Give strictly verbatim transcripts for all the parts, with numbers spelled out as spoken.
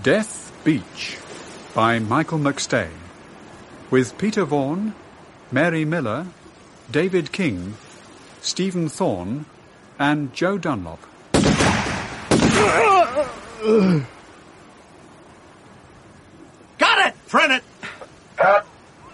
Death Beach by Michael McStay, with Peter Vaughan, Mary Miller, David King, Stephen Thorne, and Joe Dunlop. Got it! Print it! Cut.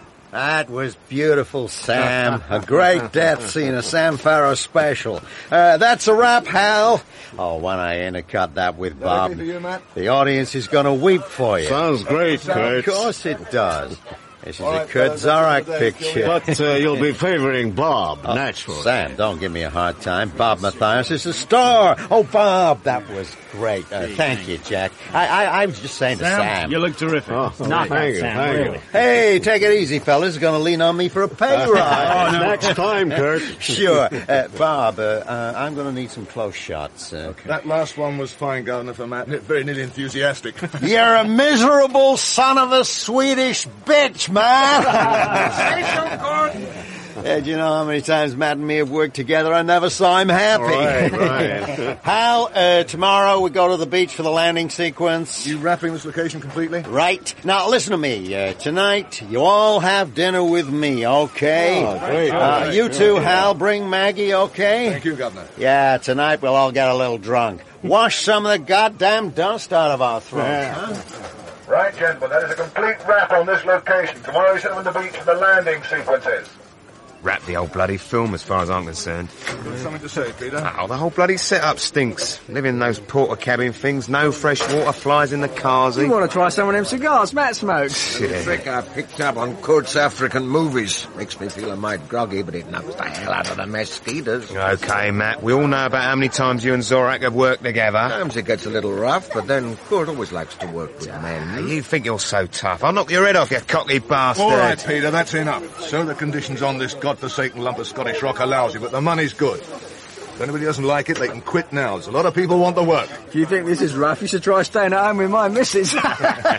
That was beautiful, Sam. A great death scene, a Sam Farrow special. Uh, that's a wrap, Hal. Oh, when I intercut that with Bob, Okay for you, Matt? the audience is going to weep for you. Sounds great, Kurt. Of course it does. This is All a right, Kurt fellas, that's Zorak the day. picture. But uh, you'll be favoring Bob, Oh, naturally. Sam, don't give me a hard time. Bob Mathias is a star. Oh, Bob, that was great. Uh, thank you, Jack. I, I, I was just saying to Sam. You look terrific. Oh, Not thank that, you, Sam, thank really. you. Hey, take it easy, fellas. Going to lean on me for a pay rise. Next time, Kurt. Sure. Uh, Bob, uh, uh, I'm going to need some close shots. Uh, That last one was fine, Governor, for Matt. Very nearly enthusiastic. You're a miserable son of a Swedish bitch, man. Say so, Gordon. Yeah, do you know how many times Matt and me have worked together? I never saw him happy. Right, right. Hal, uh, tomorrow we go to the beach for the landing sequence. You wrapping this location completely? Right. Now, listen to me. Uh, tonight, you all have dinner with me, okay? Oh, great. Uh, great, you great. too, Hal. Bring Maggie, okay? Thank you, Governor. Yeah, tonight we'll all get a little drunk. Wash some of the goddamn dust out of our throats, Yeah. huh? Right, gentlemen, that is a complete wrap on this location. Tomorrow we set on the beach for the landing sequences. Wrap the old bloody film as far as I'm concerned. Got something to say, Peter? Oh, the whole bloody setup stinks. Living in those porter cabin things, no fresh water, flies in the cars. You want to try some of them cigars Matt smokes? Yeah. Trick I picked up on Kurt's African movies. Makes me feel a mite groggy, but it knocks the hell out of the mosquitoes. Okay, Matt, we all know about how many times you and Zorak have worked together. Sometimes it gets a little rough, but then Kurt always likes to work with men. You think you're so tough. I'll knock your head off, you cocky bastard. All right, Peter, that's enough. So the conditions on this godforsaken lump of Scottish rock are lousy, but the money's good. If anybody doesn't like it, they can quit now. There's a lot of people want the work. If you think this is rough, you should try staying at home with my missus. All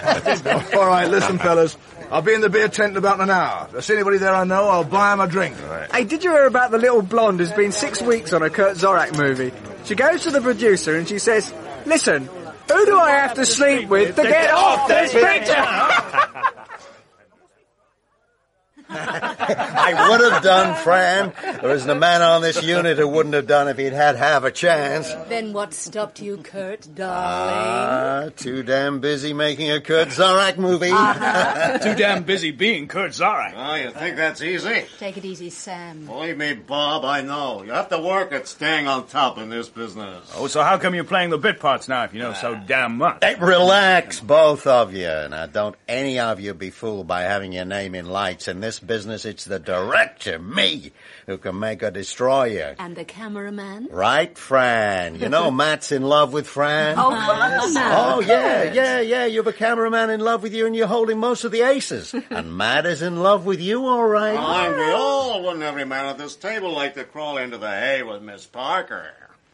right, listen, fellas. I'll be in the beer tent in about an hour. If there's anybody there I know, I'll buy 'em a drink. Hey, did you hear about the little blonde who's been six weeks on a Kurt Zorak movie? She goes to the producer and she says, listen, who do I have to sleep with to get off this picture? I would have done, Fran. There isn't a man on this unit who wouldn't have done if he'd had half a chance. Then what stopped you, Kurt, darling? Ah, too damn busy making a Kurt Zorak movie. Too damn busy being Kurt Zorak. Oh, you think that's easy? Take it easy, Sam. Believe me, Bob, I know. You have to work at staying on top in this business. Oh, so how come you're playing the bit parts now if you know so damn much? Hey, relax, both of you. Now, don't any of you be fooled by having your name in lights. In this business, it's the director, me, who can make or destroy you. And the cameraman? Right, Fran? You know Matt's in love with Fran. Oh, Matt. Oh, yeah, yeah, yeah. You have a cameraman in love with you and you're holding most of the aces. And Matt is in love with you, all right. Mind we all, wouldn't every man at this table like to crawl into the hay with Miss Parker?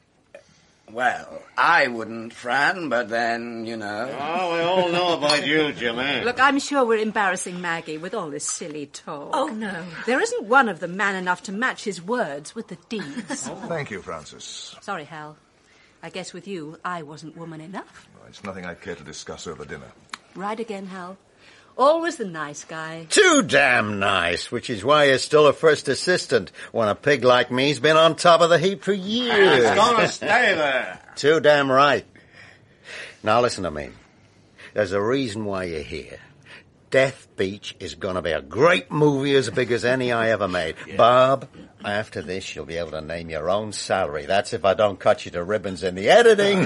Well, I wouldn't, Fran, but then, you know... Oh, we all know about you, Jimmy. Look, I'm sure we're embarrassing Maggie with all this silly talk. Oh, no. There isn't one of them man enough to match his words with the deeds. Thank you, Francis. Sorry, Hal. I guess with you, I wasn't woman enough. Well, it's nothing I care to discuss over dinner. Right again, Hal. Always the nice guy. Too damn nice, which is why you're still a first assistant when a pig like me's been on top of the heap for years. It's gonna stay there. Too damn right. Now listen to me. There's a reason why you're here. Death Beach is going to be a great movie as big as any I ever made. Yeah. Bob, after this, you'll be able to name your own salary. That's if I don't cut you to ribbons in the editing.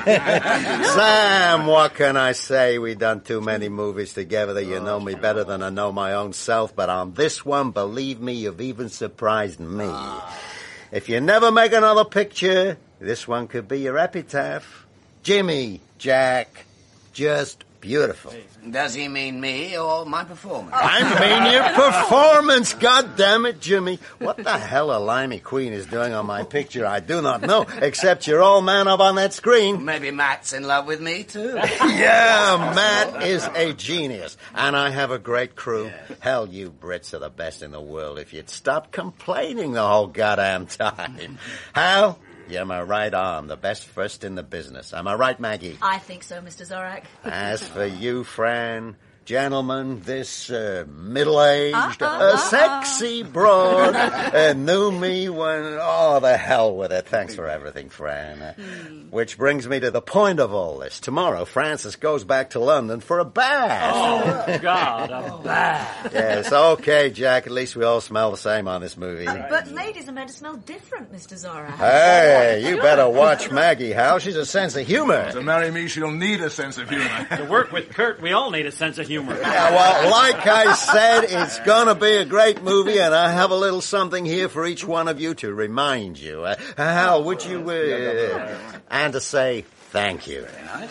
Sam, what can I say? We've done too many movies together. You know me better than I know my own self. But on this one, believe me, you've even surprised me. If you never make another picture, this one could be your epitaph. Jimmy, Jack, just beautiful. Does he mean me or my performance? I mean your performance, God damn it, Jimmy. What the hell a Limey Queen is doing on my picture, I do not know, except your old man up on that screen. Maybe Matt's in love with me, too. Yeah, Matt is a genius, and I have a great crew. Yeah. Hell, you Brits are the best in the world if you'd stop complaining the whole goddamn time. Hal, You're my right arm, the best first in the business. Am I right, Maggie? I think so, Mister Zorak. As for you, Fran, gentlemen, this uh, middle-aged, Uh-uh, uh, uh-uh. sexy broad uh, knew me when... Oh, the hell with it. Thanks for everything, Fran. Uh, Hmm. Which brings me to the point of all this. Tomorrow, Francis goes back to London for a bath. Oh, God, a bath. Yes, okay, Jack. At least we all smell the same on this movie. Uh, but ladies are meant to smell different, Mister Zorak. Hey, you better watch Maggie, Hal. She's a sense of humor. To marry me, she'll need a sense of humor. To work with Kurt, we all need a sense of humor. Yeah, well, like I said, it's gonna be a great movie, and I have a little something here for each one of you to remind you. Uh, Hal, would you... Uh, and to say thank you.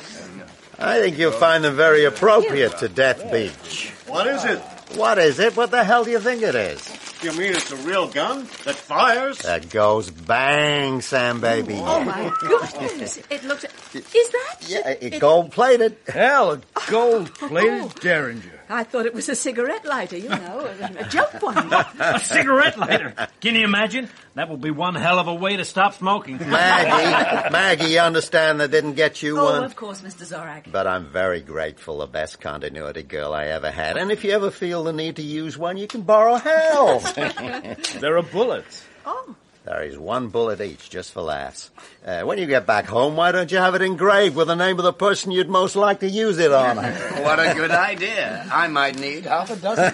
I think you'll find them very appropriate to Death Beach. What is it? What is it? What the hell do you think it is? You mean it's a real gun that fires? That goes bang, Sam, baby. Oh, my goodness. It looks... Is that... Yeah, it gold-plated. Hell, a gold-plated Derringer. I thought it was a cigarette lighter, you know, a, a joke one. A cigarette lighter. Can you imagine? That would be one hell of a way to stop smoking. Maggie, Maggie, you understand that didn't get you Oh, one? of course, Mister Zorak. But I'm very grateful, the best continuity girl I ever had. And if you ever feel the need to use one, you can borrow Hal's. There are bullets. Oh. There is one bullet each, just for laughs. Uh, when you get back home, why don't you have it engraved with the name of the person you'd most like to use it on? What a good idea. I might need half a dozen.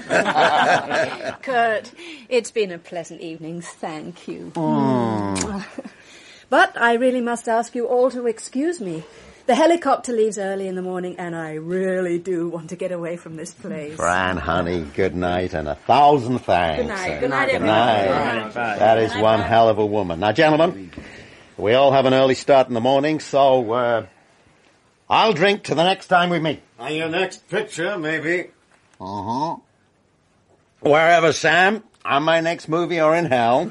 Kurt, it's been a pleasant evening, thank you. Mm. But I really must ask you all to excuse me. The helicopter leaves early in the morning, and I really do want to get away from this place. Fran, honey, good night, and a thousand thanks. Good night. Uh, Good night, Good everyone. night. Good night. That is one hell of a woman. Now, gentlemen, we all have an early start in the morning, so uh, I'll drink to the next time we meet. On your next picture, maybe. Uh-huh. Wherever, Sam. On my next movie or in hell.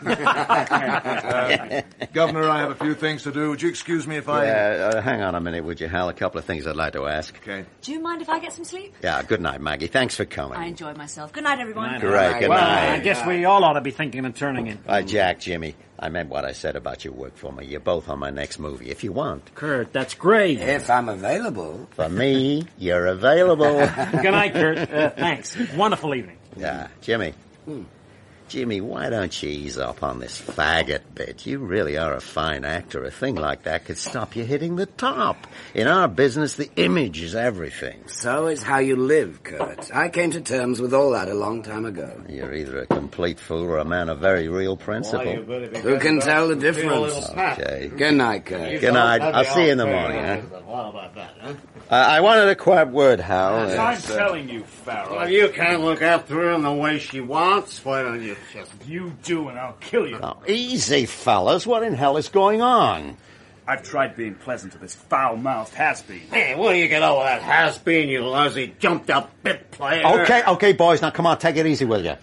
uh, Governor, I have a few things to do. Would you excuse me if I... Yeah, uh, hang on a minute, would you, Hal? A couple of things I'd like to ask. Okay. Do you mind if I get some sleep? Yeah, good night, Maggie. Thanks for coming. I enjoyed myself. Good night, everyone. Great, good well, night. I guess we all ought to be thinking of turning in. Uh, Jack, Jimmy, I meant what I said about your work for me. You're both on my next movie, if you want. Kurt, that's great. If I'm available. For me, you're available. Good night, Kurt. Uh, thanks. Wonderful evening. Yeah, Jimmy. Hmm. Jimmy, why don't you ease up on this faggot bit? You really are a fine actor. A thing like that could stop you hitting the top. In our business, the image is everything. So is how you live, Kurt. I came to terms with all that a long time ago. You're either a complete fool or a man of very real principle. Who can tell the difference? Okay. Good night, Kurt. Good night. I'll see you in the morning, huh? What about that, huh? Uh, I wanted a quiet word, Hal. I'm Uh, telling you, Farrell. Well, you can't look after her in the way she wants. Why don't you just... You do, and I'll kill you. oh, easy, fellas. What in hell is going on? I've tried being pleasant to this foul-mouthed has-been. Hey, will you get over that has-been, you lousy jumped-up bit player? Okay, okay, boys. Now, come on. Take it easy, will you?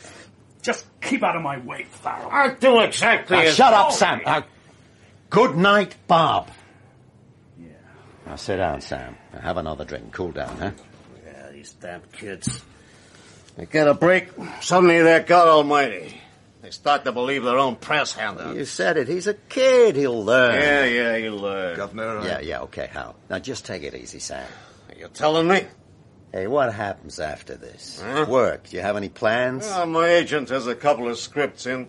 Just keep out of my way, Farrell. I'll do exactly Now, as... shut up, Sam. Uh, good night, Bob. Yeah. Now, sit down, Sam. Now, have another drink. Cool down, huh? Yeah, these damn kids. They get a break, suddenly they're God Almighty. They start to believe their own press handouts. You said it. He's a kid. He'll learn. Yeah, yeah, he'll learn. Governor, I... Yeah, yeah, okay, Hal. Now, just take it easy, Sam. Are you telling me? Hey, what happens after this? Huh? Work. Do you have any plans? Well, my agent has a couple of scripts in.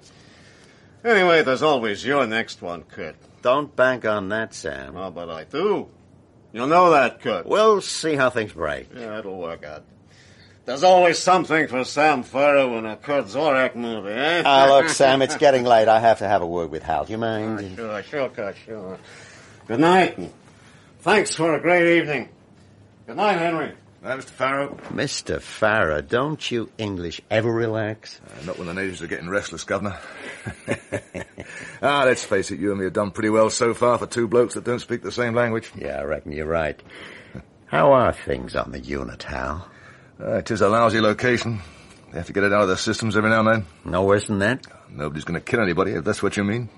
Anyway, there's always your next one, Kurt. Don't bank on that, Sam. Oh, but I do. You know that, Kurt. We'll see how things break. Yeah, it'll work out. There's always something for Sam Farrow in a Kurt Zorak movie, eh? Ah, look, Sam, it's getting late. I have to have a word with Hal. Do you mind? Oh, sure, sure, Kurt, sure. Good night, and thanks for a great evening. Good night, Henry. Uh, Mister Farrow? Mister Farrow, don't you English ever relax? Uh, not when the natives are getting restless, Governor. ah, let's face it, you and me have done pretty well so far for two blokes that don't speak the same language. Yeah, I reckon you're right. How are things on the unit, Hal? Uh, it is a lousy location. They have to get it out of their systems every now and then. No worse than that? Nobody's going to kill anybody, if that's what you mean.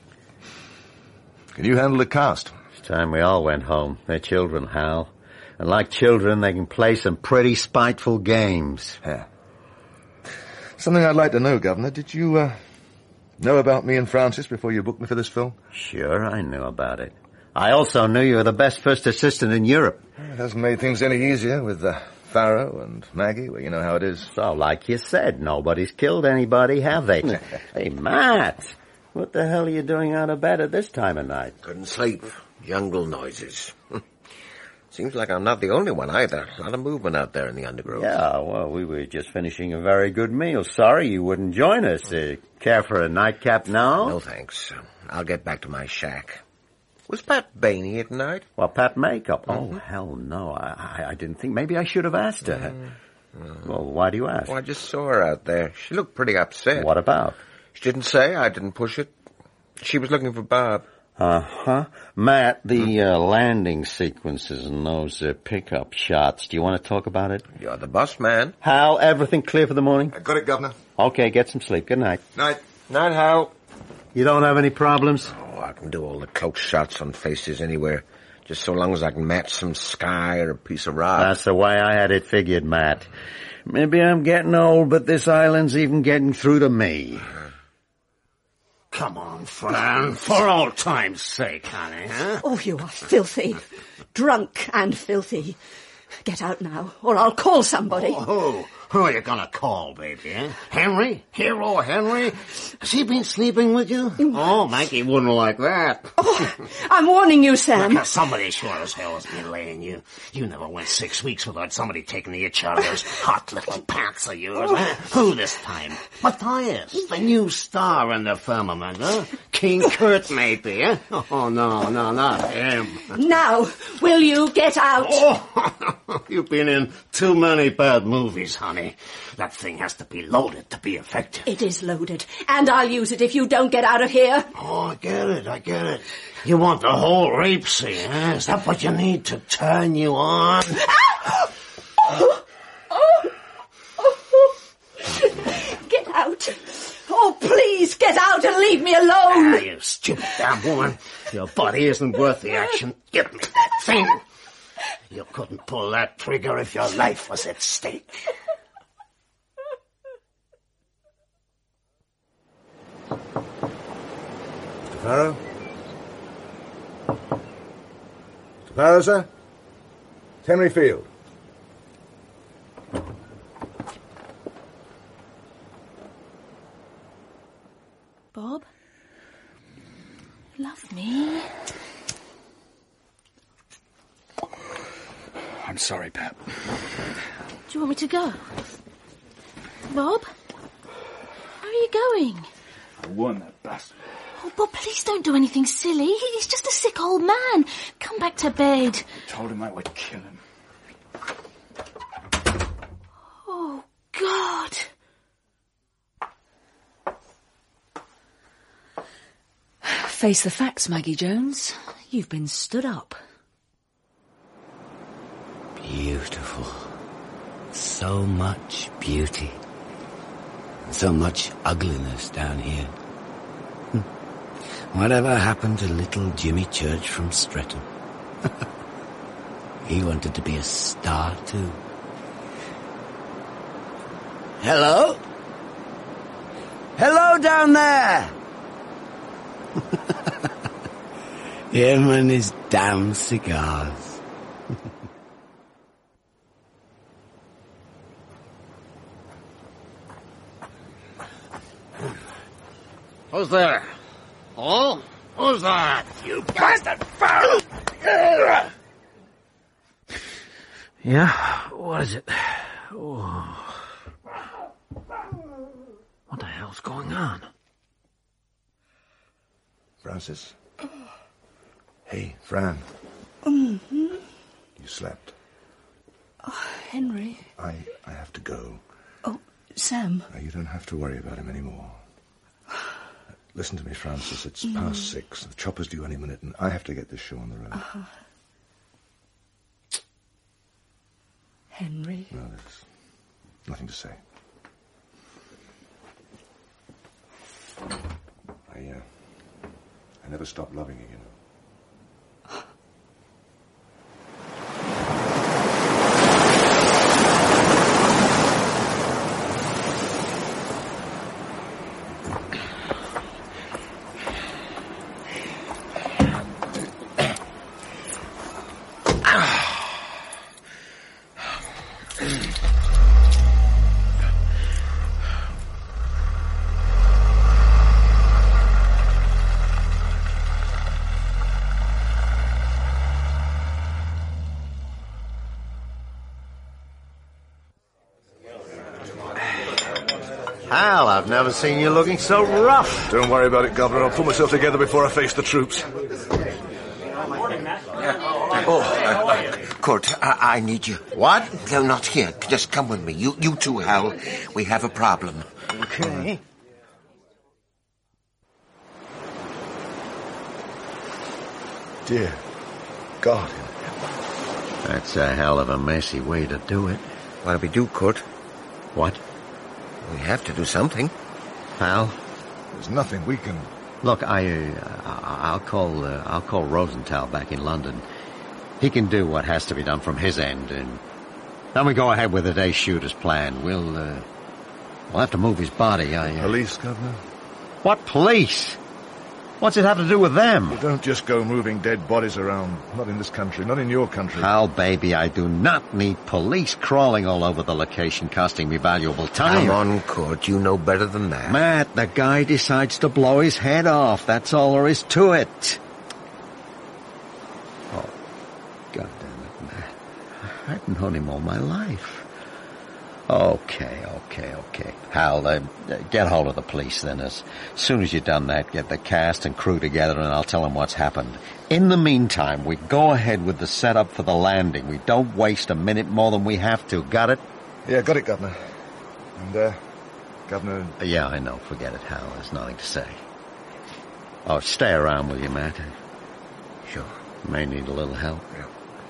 Can you handle the cast? It's time we all went home. They're children, Hal. And like children, they can play some pretty spiteful games. Yeah. Something I'd like to know, Governor. Did you, uh, Know about me and Francis before you booked me for this film? Sure, I knew about it. I also knew you were the best first assistant in Europe. It hasn't made things any easier with uh, Farrow and Maggie. Well, you know how it is. So, like you said, nobody's killed anybody, have they? Hey, Matt, what the hell are you doing out of bed at this time of night? Couldn't sleep. Jungle noises. Seems like I'm not the only one either. A lot of movement out there in the undergrowth. Yeah, well, we were just finishing a very good meal. Sorry you wouldn't join us. Uh, care for a nightcap now? No, thanks. I'll get back to my shack. Was Pat Bain here tonight? Well, Pat Makeup? Mm-hmm. Oh, hell no. I, I, I didn't think. Maybe I should have asked her. Mm-hmm. Well, why do you ask? Well, I just saw her out there. She looked pretty upset. What about? She didn't say. I didn't push it. She was looking for Bob. Uh-huh. Matt, the uh, landing sequences and those uh, pickup shots, do you want to talk about it? You're the boss man. Hal, everything clear for the morning? I got it, Governor. Okay, get some sleep. Good night. Night. Night, Hal. You don't have any problems? Oh, I can do all the close shots on faces anywhere, just so long as I can match some sky or a piece of rock. That's the way I had it figured, Matt. Maybe I'm getting old, but this island's even getting through to me. Come on, Fran, for old time's sake, honey, huh? Oh, you are filthy. Drunk and filthy. Get out now, or I'll call somebody. Oh, who? Who are you gonna call, baby, eh? Henry? Hero Henry? Has he been sleeping with you? Oh, Maggie wouldn't like that. Oh, I'm warning you, Sam. Because somebody sure as hell has been laying you. You never went six weeks without somebody taking the itch out of those hot little pants of yours, eh? Who this time? Matthias, the new star in the firmament, huh? King Kurt, maybe, eh? Oh, no, no, not him. Now, will you get out? Oh, you've been in too many bad movies, honey. That thing has to be loaded to be effective. It is loaded, and I'll use it if you don't get out of here. Oh, I get it, I get it. You want the whole rape scene, eh? Is that what you need to turn you on? Oh, oh, oh. Get out. Oh, please, get out and leave me alone. Ah, you stupid damn woman. Your body isn't worth the action. Give me that thing. You couldn't pull that trigger if your life was at stake. Mister Farrow? Mister Farrow, sir? It's Henry Field. Bob? Love me? I'm sorry, Pat. Do you want me to go? Bob? Where are you going? I warned that bastard. Oh, Bob, please don't do anything silly. He's just a sick old man. Come back to bed. I told him I would kill him. Oh, God. Face the facts, Maggie Jones. You've been stood up. Beautiful. So much beauty. So much ugliness down here. Whatever happened to little Jimmy Church from Streatham? He wanted to be a star too. Hello? Hello down there! Him and his damn cigars. Who's there? Oh? Who's that? You bastard! Yeah? What is it? Oh. What the hell's going on? Francis? Hey, Fran. Mm-hmm. You slept. Oh, Henry. I, I have to go. Oh, Sam. No, you don't have to worry about him anymore. Listen to me, Francis. It's mm. past six. The chopper's due any minute, and I have to get this show on the road. Uh-huh. Henry? No, there's nothing to say. I, uh, I never stopped loving you, you know. Hal, I've never seen you looking so rough. Don't worry about it, Governor. I'll pull myself together before I face the troops. Oh, uh, Kurt, I, I need you. What? No, not here. Just come with me. You, you too, Hal. We have a problem. Okay. Dear God. That's a hell of a messy way to do it. What do we do, Kurt? What? We have to do something. Hal? There's nothing we can... Look, I, uh, I'll call, uh, I'll call Rosenthal back in London. He can do what has to be done from his end, and then we go ahead with the day shoot as planned. We'll, uh, we'll have to move his body. I, uh... Police, Governor? What police? What's it have to do with them? You don't just go moving dead bodies around. Not in this country, not in your country. Hal, baby, I do not need police crawling all over the location, costing me valuable time. Come on, Kurt, you know better than that. Matt, the guy decides to blow his head off. That's all there is to it. Oh, God damn it, Matt. I've known him all my life. Okay, okay, okay. Hal, uh, get hold of the police then. As soon as you've done that, get the cast and crew together and I'll tell them what's happened. In the meantime, we go ahead with the setup for the landing. We don't waste a minute more than we have to. Got it? Yeah, got it, Governor. And, uh, Governor... Uh, yeah, I know. Forget it, Hal. There's nothing to say. Oh, stay around, will you, Matt? Sure. May need a little help. Yeah.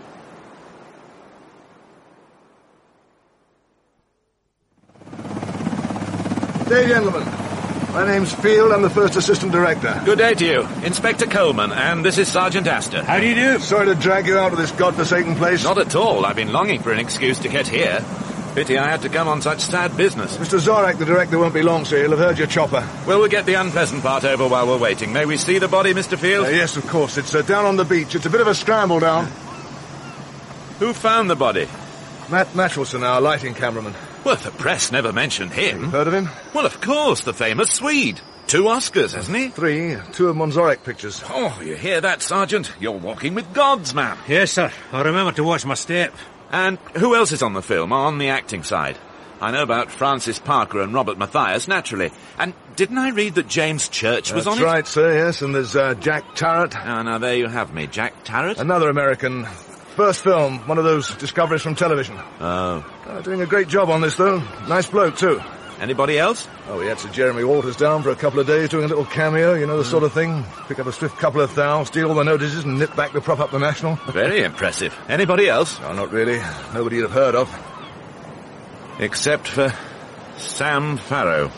Good day, gentlemen. My name's Field. I'm the first assistant director. Good day to you. Inspector Coleman, and this is Sergeant Astor. How do you do? Sorry to drag you out of this godforsaken place. Not at all. I've been longing for an excuse to get here. Pity I had to come on such sad business. Mister Zorak, the director, won't be long, sir. He'll have heard your chopper. Well, we'll get the unpleasant part over while we're waiting. May we see the body, Mister Field? Uh, yes, of course. It's uh, down on the beach. It's a bit of a scramble down. Who found the body? Matt Matchelson, our lighting cameraman. Well, the press never mentioned him. Heard of him? Well, of course, the famous Swede. Two Oscars, hasn't he? Three. Two of Monzorek pictures. Oh, you hear that, Sergeant? You're walking with gods, man. Yes, sir. I'll remember to watch my step. And who else is on the film, on the acting side? I know about Francis Parker and Robert Mathias, naturally. And didn't I read that James Church was That's on it? That's right, sir, yes. And there's uh, Jack Tarrant. Ah, now there you have me. Jack Tarrant? Another American. First film, one of those discoveries from television. Oh. Uh, doing a great job on this, though. Nice bloke, too. Anybody else? Oh, we had Sir Jeremy Walters down for a couple of days doing a little cameo, you know, the mm. sort of thing. Pick up a swift couple of thou, steal all the notices and nip back to prop up the National. Very impressive. Anybody else? No, not really. Nobody you'd have heard of. Except for Sam Farrow.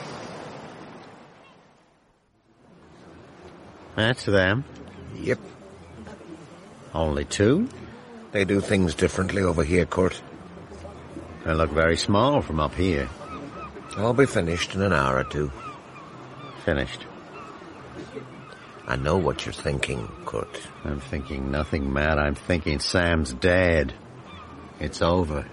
That's them. Yep. Only two? They do things differently over here, Kurt. They look very small from up here. I'll be finished in an hour or two. Finished? I know what you're thinking, Kurt. I'm thinking nothing, Matt. I'm thinking Sam's dead. It's over.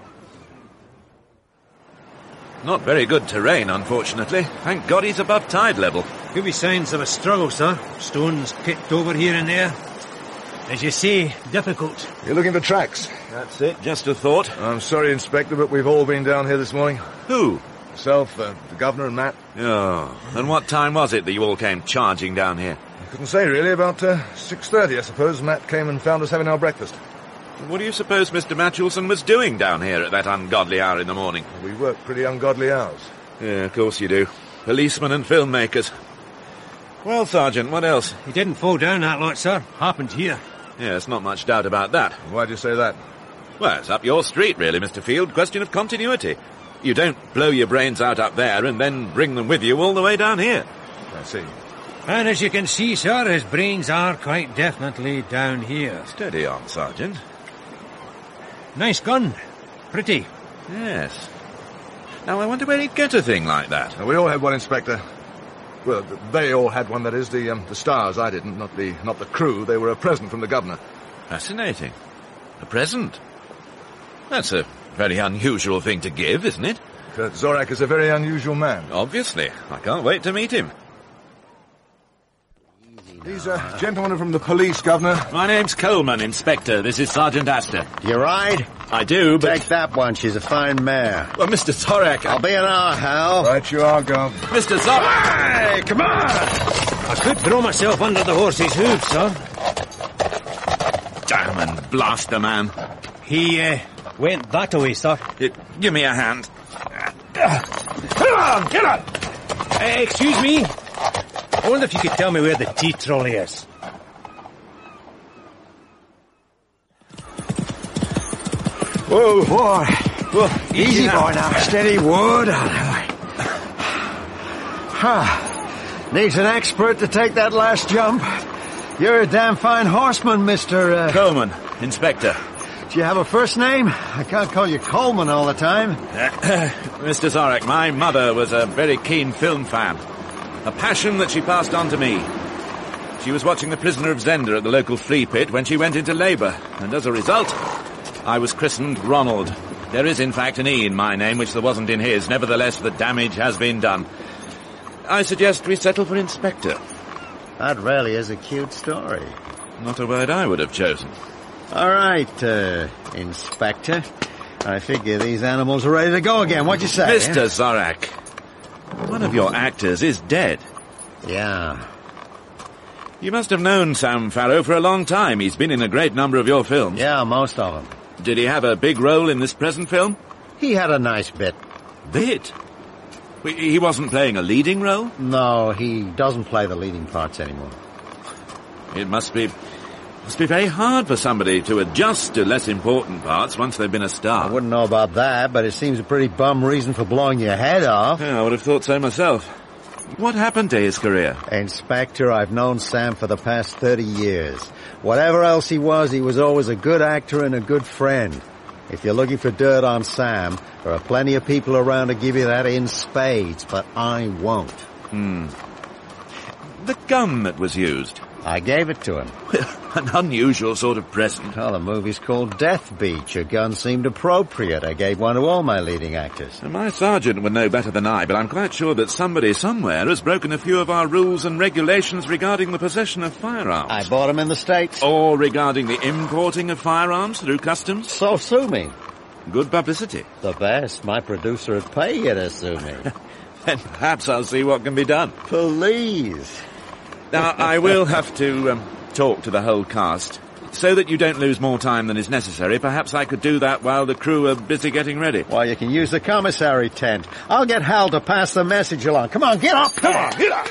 Not very good terrain, unfortunately. Thank God he's above tide level. Could be signs of a struggle, sir. Stones kicked over here and there. As you say, difficult. You're looking for tracks? That's it. Just a thought. I'm sorry, Inspector, but we've all been down here this morning. Who? Myself, uh, the Governor and Matt. Oh. And what time was it that you all came charging down here? I couldn't say, really. About uh, six thirty, I suppose. Matt came and found us having our breakfast. What do you suppose Mister Matchelson was doing down here at that ungodly hour in the morning? We work pretty ungodly hours. Yeah, of course you do. Policemen and filmmakers. Well, Sergeant, what else? He didn't fall down that lot, sir. Happened here. Yes, not much doubt about that. Why do you say that? Well, it's up your street, really, Mister Field. Question of continuity. You don't blow your brains out up there and then bring them with you all the way down here. I see. And as you can see, sir, his brains are quite definitely down here. Steady on, Sergeant. Nice gun. Pretty. Yes. Now, I wonder where he'd get a thing like that. Now, we all had one, Inspector. Well, they all had one, that is. The um, the stars, I didn't. Not the not the crew. They were a present from the Governor. Fascinating. A present? That's a very unusual thing to give, isn't it? Kurt Zorak is a very unusual man. Obviously. I can't wait to meet him. These uh, gentlemen are from the police, Governor. My name's Coleman, Inspector. This is Sergeant Astor. You ride? I do, but... Take that one. She's a fine mare. Well, Mister Zorak... I'll be an hour, Hal. Right you are, Gov. Mister Zorak! Hey, come on! I could throw myself under the horse's hooves, sir. Damn and blast the man. He, uh, went that way, sir. It, give me a hand. Come on, get on! Uh, excuse me? I wonder if you could tell me where the tea trolley is. Whoa, boy. Whoa, easy, boy, now. Steady wood. Huh. Needs an expert to take that last jump. You're a damn fine horseman, Mister Uh... Coleman, Inspector. Do you have a first name? I can't call you Coleman all the time. Mister Zorak, my mother was a very keen film fan. A passion that she passed on to me. She was watching The Prisoner of Zenda at the local flea pit when she went into labour, and as a result, I was christened Ronald. There is, in fact, an E in my name, which there wasn't in his. Nevertheless, the damage has been done. I suggest we settle for Inspector. That really is a cute story. Not a word I would have chosen. All right, uh, Inspector. I figure these animals are ready to go again. What'd you say? Mister Eh? Zorak, one of your actors is dead. Yeah. You must have known Sam Farrow for a long time. He's been in a great number of your films. Yeah, most of them. Did he have a big role in this present film? He had a nice bit. Bit? He wasn't playing a leading role? No, he doesn't play the leading parts anymore. It must be... must be very hard for somebody to adjust to less important parts once they've been a star. I wouldn't know about that, but it seems a pretty bum reason for blowing your head off. Yeah, I would have thought so myself. What happened to his career? Inspector, I've known Sam for the past thirty years. Whatever else he was, he was always a good actor and a good friend. If you're looking for dirt on Sam, there are plenty of people around to give you that in spades, but I won't. Hmm. The gun that was used. I gave it to him. An unusual sort of present. Well, the movie's called Death Beach. A gun seemed appropriate. I gave one to all my leading actors. And my sergeant would know better than I, but I'm quite sure that somebody somewhere has broken a few of our rules and regulations regarding the possession of firearms. I bought them in the States. Or regarding the importing of firearms through customs. So sue me. Good publicity. The best. My producer would pay you to sue me. Then perhaps I'll see what can be done. Please. Now, I will have to um, talk to the whole cast. So that you don't lose more time than is necessary, perhaps I could do that while the crew are busy getting ready. Well, you can use the commissary tent. I'll get Hal to pass the message along. Come on, get up! Come on, get up!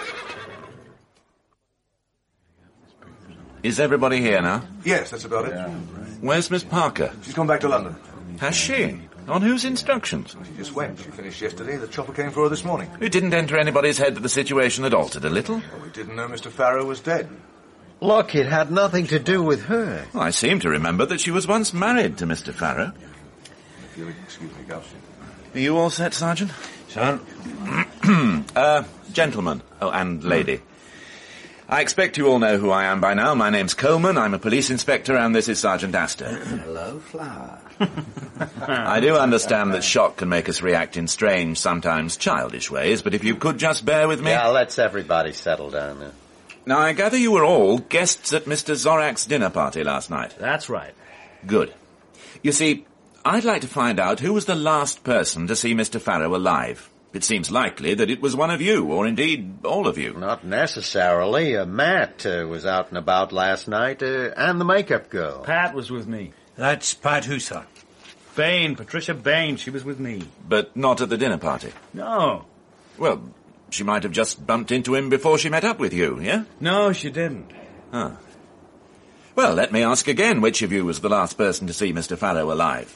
Is everybody here now? Yes, that's about it. Where's Miss Parker? She's gone back to London. Has she? On whose instructions? She just went. She finished yesterday. The chopper came for her this morning. It didn't enter anybody's head that the situation had altered a little? Well, we didn't know Mister Farrow was dead. Look, it had nothing to do with her. Well, I seem to remember that she was once married to Mister Farrow. If you'll excuse me, Gov. Are you all set, Sergeant? Sir? uh, gentlemen. Oh, and lady. I expect you all know who I am by now. My name's Coleman, I'm a police inspector, and this is Sergeant Astor. Hello, Flower. I do understand that shock can make us react in strange, sometimes childish ways, but if you could just bear with me... Yeah, let's everybody settle down now. Now, I gather you were all guests at Mister Zorak's dinner party last night. That's right. Good. You see, I'd like to find out who was the last person to see Mister Farrow alive. It seems likely that it was one of you, or indeed all of you. Not necessarily. Uh, Matt uh, was out and about last night, uh, and the makeup girl. Pat was with me. That's Pat who, sir? Bain, Patricia Bain, she was with me. But not at the dinner party? No. Well, she might have just bumped into him before she met up with you, yeah? No, she didn't. Ah. Well, let me ask again, which of you was the last person to see Mister Farrow alive?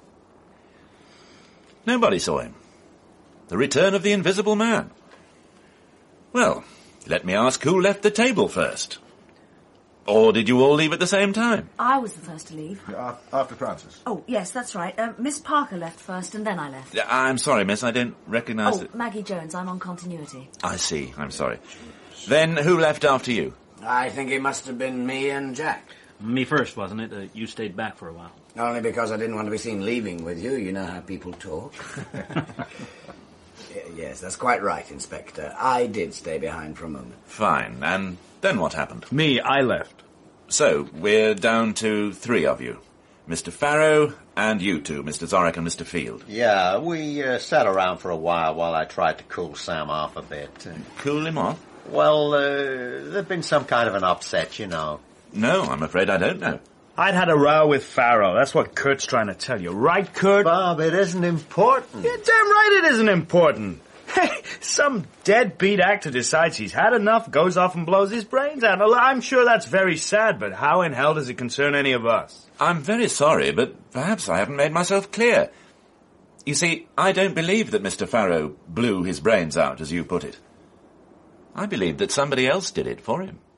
Nobody saw him. The return of the Invisible Man. Well, let me ask who left the table first. Or did you all leave at the same time? I was the first to leave. Yeah, after Francis. Oh, yes, that's right. Uh, Miss Parker left first, and then I left. I'm sorry, miss, I don't recognise Oh, it. Maggie Jones, I'm on continuity. I see, I'm sorry. Then who left after you? I think it must have been me and Jack. Me first, wasn't it? Uh, you stayed back for a while. Only because I didn't want to be seen leaving with you. You know how people talk. Yes, that's quite right, Inspector. I did stay behind for a moment. Fine. And then what happened? Me, I left. So, we're down to three of you. Mister Farrow and you two, Mister Zorek and Mister Field. Yeah, we uh, sat around for a while while I tried to cool Sam off a bit. Cool him off? Well, uh, there'd been some kind of an upset, you know. No, I'm afraid I don't know. I'd had a row with Farrow. That's what Kurt's trying to tell you. Right, Kurt? Bob, it isn't important. You're damn right it isn't important. Hey, some deadbeat actor decides he's had enough, goes off and blows his brains out. I'm sure that's very sad, but how in hell does it concern any of us? I'm very sorry, but perhaps I haven't made myself clear. You see, I don't believe that Mister Farrow blew his brains out, as you put it. I believe that somebody else did it for him.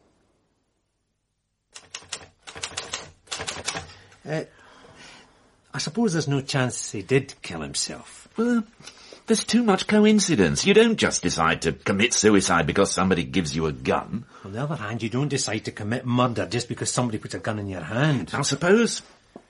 Uh, I suppose there's no chance he did kill himself. Well, there's too much coincidence. You don't just decide to commit suicide because somebody gives you a gun. On the other hand, you don't decide to commit murder just because somebody puts a gun in your hand. Now suppose...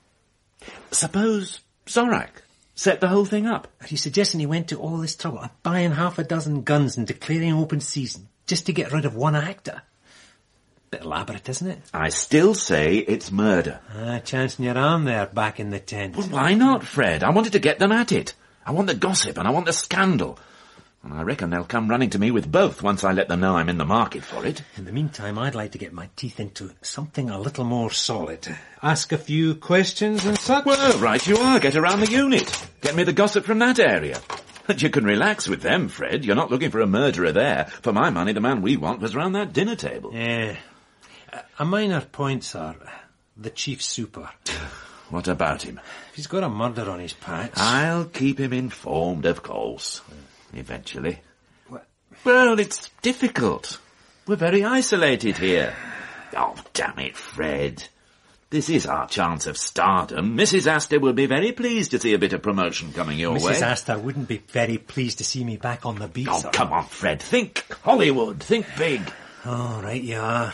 Suppose Zorak set the whole thing up. Are you suggesting he went to all this trouble of buying half a dozen guns and declaring open season just to get rid of one actor? Bit elaborate, isn't it? I still say it's murder. Ah, chancing your arm there back in the tent. Well, why not, Fred? I wanted to get them at it. I want the gossip and I want the scandal. And I reckon they'll come running to me with both once I let them know I'm in the market for it. In the meantime, I'd like to get my teeth into something a little more solid. Ask a few questions and such. Well, right you are. Get around the unit. Get me the gossip from that area. And you can relax with them, Fred. You're not looking for a murderer there. For my money, the man we want was round that dinner table. Yeah. A minor point, sir. The chief super. What about him? He's got a murder on his patch. I'll keep him informed, of course. Eventually. What? Well, it's difficult. We're very isolated here. Oh, damn it, Fred. This is our chance of stardom. Missus Astor will be very pleased to see a bit of promotion coming your Missus way. Missus Astor wouldn't be very pleased to see me back on the beat, Oh, sir. come on, Fred. Think Hollywood. Think big. All right, you are.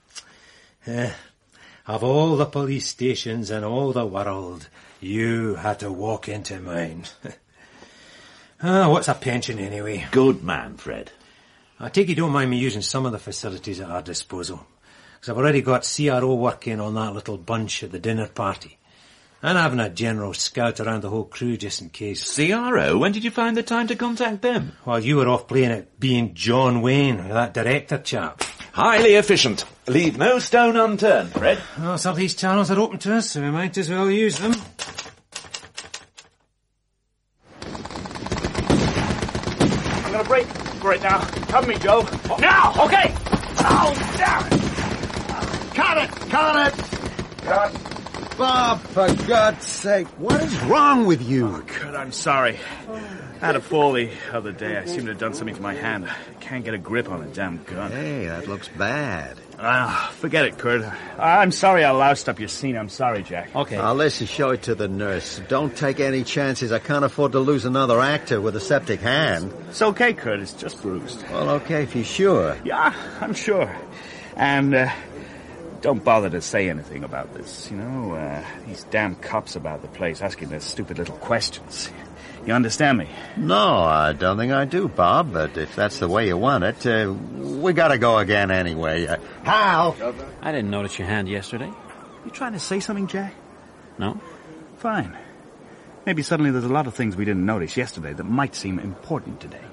Uh, of all the police stations in all the world, you had to walk into mine. Ah, what's a pension anyway? Good man, Fred. I take you don't mind me using some of the facilities at our disposal. Because I've already got C R O working on that little bunch at the dinner party. And having a general scout around the whole crew just in case. C R O? When did you find the time to contact them? While you were off playing at being John Wayne, that director chap. Highly efficient. Leave no stone unturned, Fred. Well, some of these channels are open to us, so we might as well use them. I'm gonna break for it now. Cover me, Joe. Now! Okay! Oh, damn it! Cut it! Cut it! Cut. Bob, for God's sake, what is wrong with you? Oh, Kurt, I'm sorry. I had a fall the other day. I seem to have done something to my hand. I can't get a grip on a damn gun. Hey, that looks bad. Ah, forget it, Kurt. I'm sorry I loused up your scene. I'm sorry, Jack. Okay. Now listen, show it to the nurse. Don't take any chances. I can't afford to lose another actor with a septic hand. It's okay, Kurt. It's just bruised. Well, okay, if you're sure. Yeah, I'm sure. And, uh, don't bother to say anything about this, you know? Uh, these damn cops about the place asking their stupid little questions. You understand me? No, I don't think I do, Bob, but if that's the way you want it, uh, we gotta go again anyway. Uh, Hal! I didn't notice your hand yesterday. You trying to say something, Jack? No? Fine. Maybe suddenly there's a lot of things we didn't notice yesterday that might seem important today.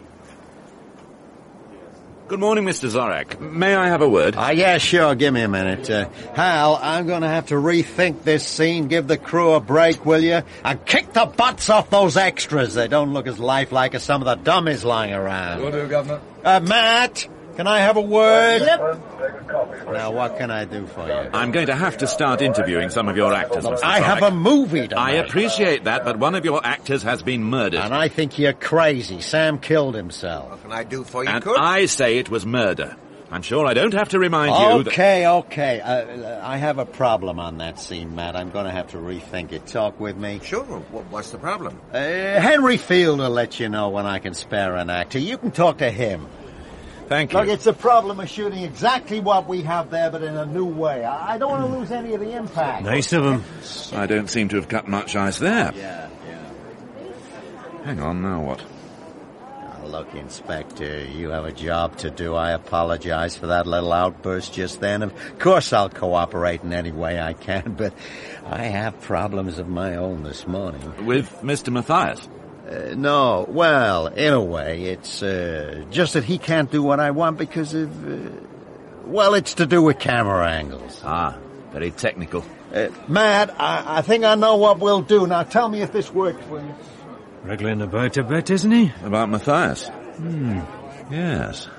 Good morning, Mister Zorak. May I have a word? Ah, uh, yeah, sure. Give me a minute. Uh, Hal, I'm going to have to rethink this scene. Give the crew a break, will you? And kick the butts off those extras. They don't look as lifelike as some of the dummies lying around. Will do, Governor. Uh, Matt, can I have a word? Yep. Now, what can I do for you? I'm going to have to start interviewing some of your actors, Mister I Zorak. have a movie tonight. I appreciate that, but one of your actors has been murdered. And I think you're crazy. Sam killed himself. What can I do for you, And Kurt? I say it was murder. I'm sure I don't have to remind you that... Okay, okay. Uh, I have a problem on that scene, Matt. I'm going to have to rethink it. Talk with me. Sure. What's the problem? Uh, Henry Field will let you know when I can spare an actor. You can talk to him. Thank you. Look, it's a problem of shooting exactly what we have there, but in a new way. I I don't want to lose any of the impact. Nice of him. I don't seem to have cut much ice there. Yeah, yeah. Hang on, now what? Look, Inspector, you have a job to do. I apologize for that little outburst just then. Of course I'll cooperate in any way I can, but I have problems of my own this morning. With Mister Matthias? Uh, no, well, in a way, it's uh, just that he can't do what I want because of... Uh, well, it's to do with camera angles. Ah, very technical. Uh, Matt, I, I think I know what we'll do. Now tell me if this works for you. Wriggling about a bit, isn't he? About Matthias? Hmm. Yes.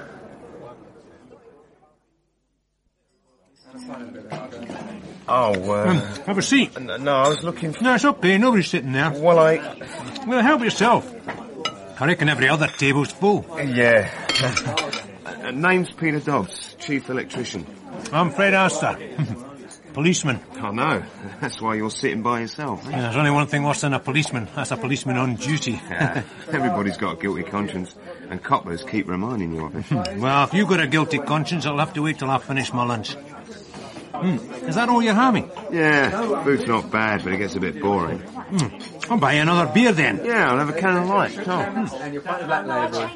Oh, uh... Um, have a seat. No, no, I was looking for... No, it's okay. Nobody's sitting there. Well, I... Well, help yourself. I reckon every other table's full. Yeah. uh, name's Peter Dobbs, Chief Electrician. I'm Fred Astor. Policeman. Oh, no. That's why you're sitting by yourself, eh? Yeah, there's only one thing worse than a policeman. That's a policeman on duty. Yeah, everybody's got a guilty conscience, and coppers keep reminding you of it. Well, if you've got a guilty conscience, I'll have to wait till I finish my lunch. Hmm. Is that all you're having? Yeah, food's not bad, but it gets a bit boring. Hmm. I'll buy you another beer then. Yeah, I'll have a can of light. Oh. And you'll find a black label.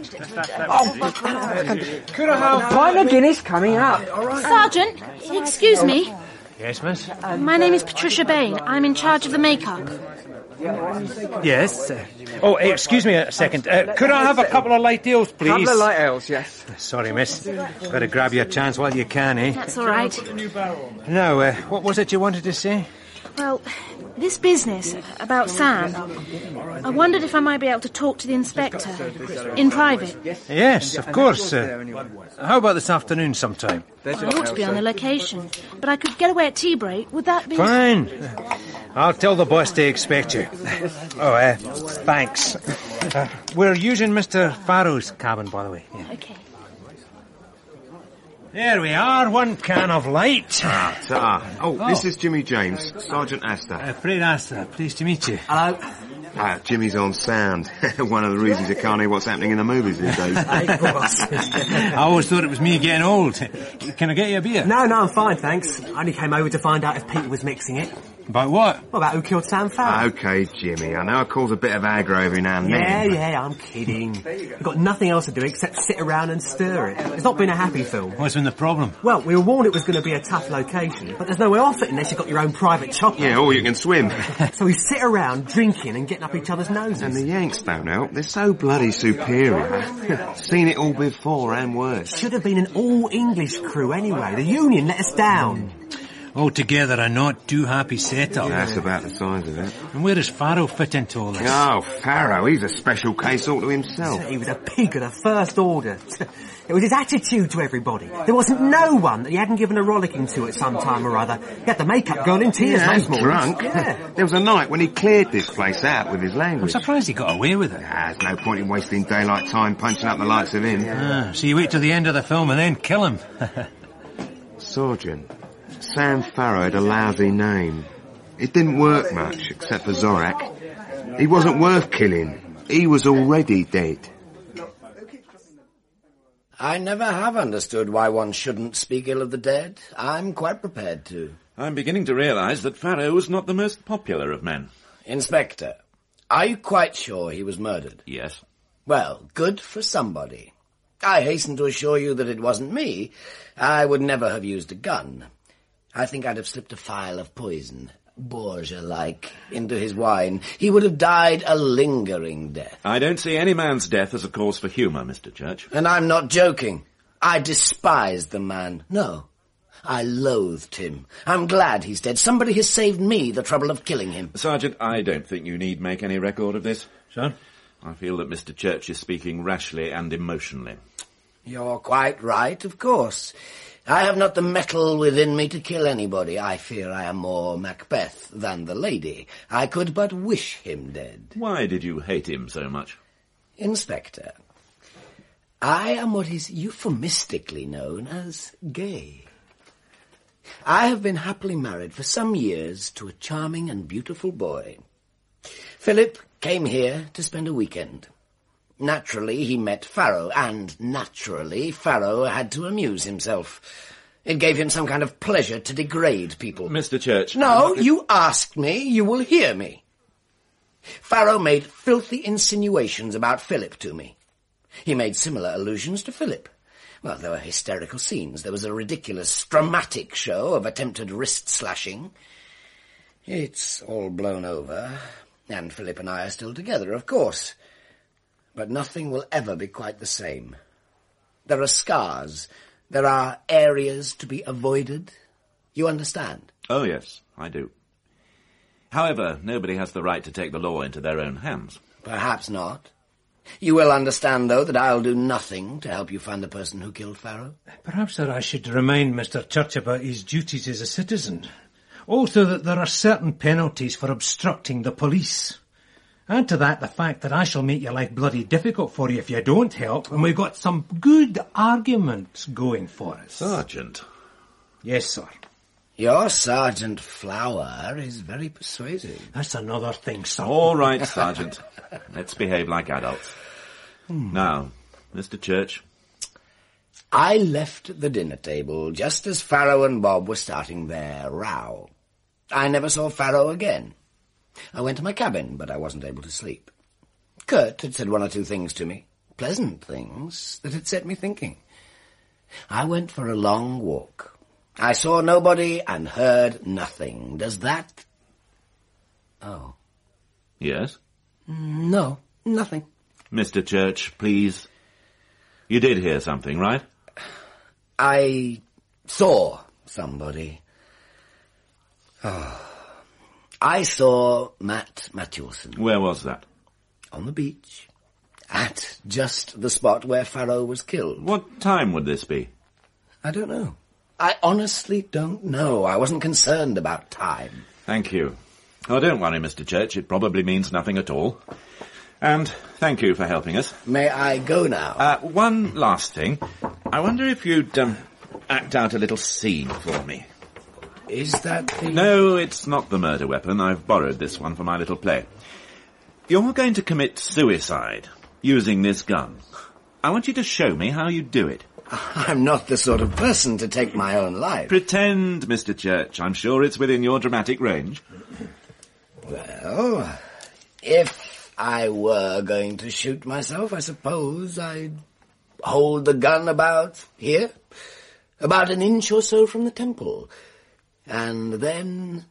Oh, could I have... Pint of Guinness coming up. Sergeant, excuse me. Yes, miss? My name is Patricia Bain. I'm in charge of the makeup. Yes. Uh, oh, excuse me a second. Uh, could I have a couple of light ales, please? Couple of light ales, yes. Sorry, miss. Better grab your chance while you can, eh? That's all right. Now, uh, what was it you wanted to say? Well, this business about Sam, I wondered if I might be able to talk to the inspector in private. Yes, of course. Uh, how about this afternoon sometime? I ought to be on the location, but I could get away at tea break. Would that be... Fine. I'll tell the boss to expect you. Oh, uh, thanks. Uh, we're using Mister Farrow's cabin, by the way. Yeah. Okay. There we are, one can of light. Ah, ta. Oh, oh, this is Jimmy James, Sergeant Astor. Uh, Fred Astor, pleased to meet you. Hello. Ah, Jimmy's on sound. One of the reasons you can't hear what's happening in the movies these days. I always thought it was me getting old. Can I get you a beer? No, no, I'm fine, thanks. I only came over to find out if Peter was mixing it. About what? Well, about who killed Sam Farrow. Okay, Jimmy, I know I cause a bit of aggro every now and then. Yeah, yeah, I'm kidding. We've got nothing else to do except sit around and stir it. It's not been a happy film. What's been the problem? Well, we were warned it was going to be a tough location, but there's nowhere off it unless you've got your own private chopper. Yeah, or you can swim. So we sit around drinking and getting up each other's noses. And the Yanks don't help. They're so bloody superior. Seen it all before and worse. Should have been an all-English crew anyway. The union let us down. Altogether a not too happy setup. That's about the size of it. And where does Farrow fit into all this? Oh, Farrow, he's a special case all to himself. He was a pig of the first order. It was his attitude to everybody. There wasn't no one that he hadn't given a rollicking to at some time or other. He had the makeup girl in tears yeah, most mornings. drunk. Yeah. There was a night when he cleared this place out with his language. I'm surprised he got away with it. Ah, there's no point in wasting daylight time punching up the likes of him. Ah, so you wait till the end of the film and then kill him. Sergeant, Sam Farrow had a lousy name. It didn't work much, except for Zorak. He wasn't worth killing. He was already dead. I never have understood why one shouldn't speak ill of the dead. I'm quite prepared to. I'm beginning to realise that Farrow was not the most popular of men. Inspector, are you quite sure he was murdered? Yes. Well, good for somebody. I hasten to assure you that it wasn't me. I would never have used a gun. I think I'd have slipped a phial of poison, Borgia-like, into his wine. He would have died a lingering death. I don't see any man's death as a cause for humour, Mister Church. And I'm not joking. I despised the man. No, I loathed him. I'm glad he's dead. Somebody has saved me the trouble of killing him. Sergeant, I don't think you need make any record of this. Sir? I feel that Mister Church is speaking rashly and emotionally. You're quite right, of course. I have not the mettle within me to kill anybody. I fear I am more Macbeth than the lady. I could but wish him dead. Why did you hate him so much? Inspector, I am what is euphemistically known as gay. I have been happily married for some years to a charming and beautiful boy. Philip came here to spend a weekend. Naturally, he met Farrow, and naturally, Farrow had to amuse himself. It gave him some kind of pleasure to degrade people. Mister Church... No, you asked me, you will hear me. Farrow made filthy insinuations about Philip to me. He made similar allusions to Philip. Well, there were hysterical scenes. There was a ridiculous, dramatic show of attempted wrist slashing. It's all blown over, and Philip and I are still together, of course. But nothing will ever be quite the same. There are scars. There are areas to be avoided. You understand? Oh, yes, I do. However, nobody has the right to take the law into their own hands. Perhaps not. You will understand, though, that I'll do nothing to help you find the person who killed Farrow. Perhaps, sir, I should remind Mister Church about his duties as a citizen. Also that there are certain penalties for obstructing the police. Add to that the fact that I shall make your life bloody difficult for you if you don't help, and we've got some good arguments going for us. Sergeant. Yes, sir. Your Sergeant Flower is very persuasive. That's another thing, sir. All right, Sergeant. Let's behave like adults. Hmm. Now, Mister Church. I left the dinner table just as Farrow and Bob were starting their row. I never saw Farrow again. I went to my cabin, but I wasn't able to sleep. Kurt had said one or two things to me, pleasant things, that had set me thinking. I went for a long walk. I saw nobody and heard nothing. Does that... Oh. Yes? No, nothing. Mister Church, please. You did hear something, right? I saw somebody. Oh. I saw Matt Matthewson. Where was that? On the beach. At just the spot where Farrow was killed. What time would this be? I don't know. I honestly don't know. I wasn't concerned about time. Thank you. Oh, don't worry, Mister Church. It probably means nothing at all. And thank you for helping us. May I go now? Uh, one last thing. I wonder if you'd um, act out a little scene for me. Is that the... No, it's not the murder weapon. I've borrowed this one for my little play. You're going to commit suicide using this gun. I want you to show me how you do it. I'm not the sort of person to take my own life. Pretend, Mister Church. I'm sure it's within your dramatic range. Well, if I were going to shoot myself, I suppose I'd hold the gun about here, about an inch or so from the temple, and then...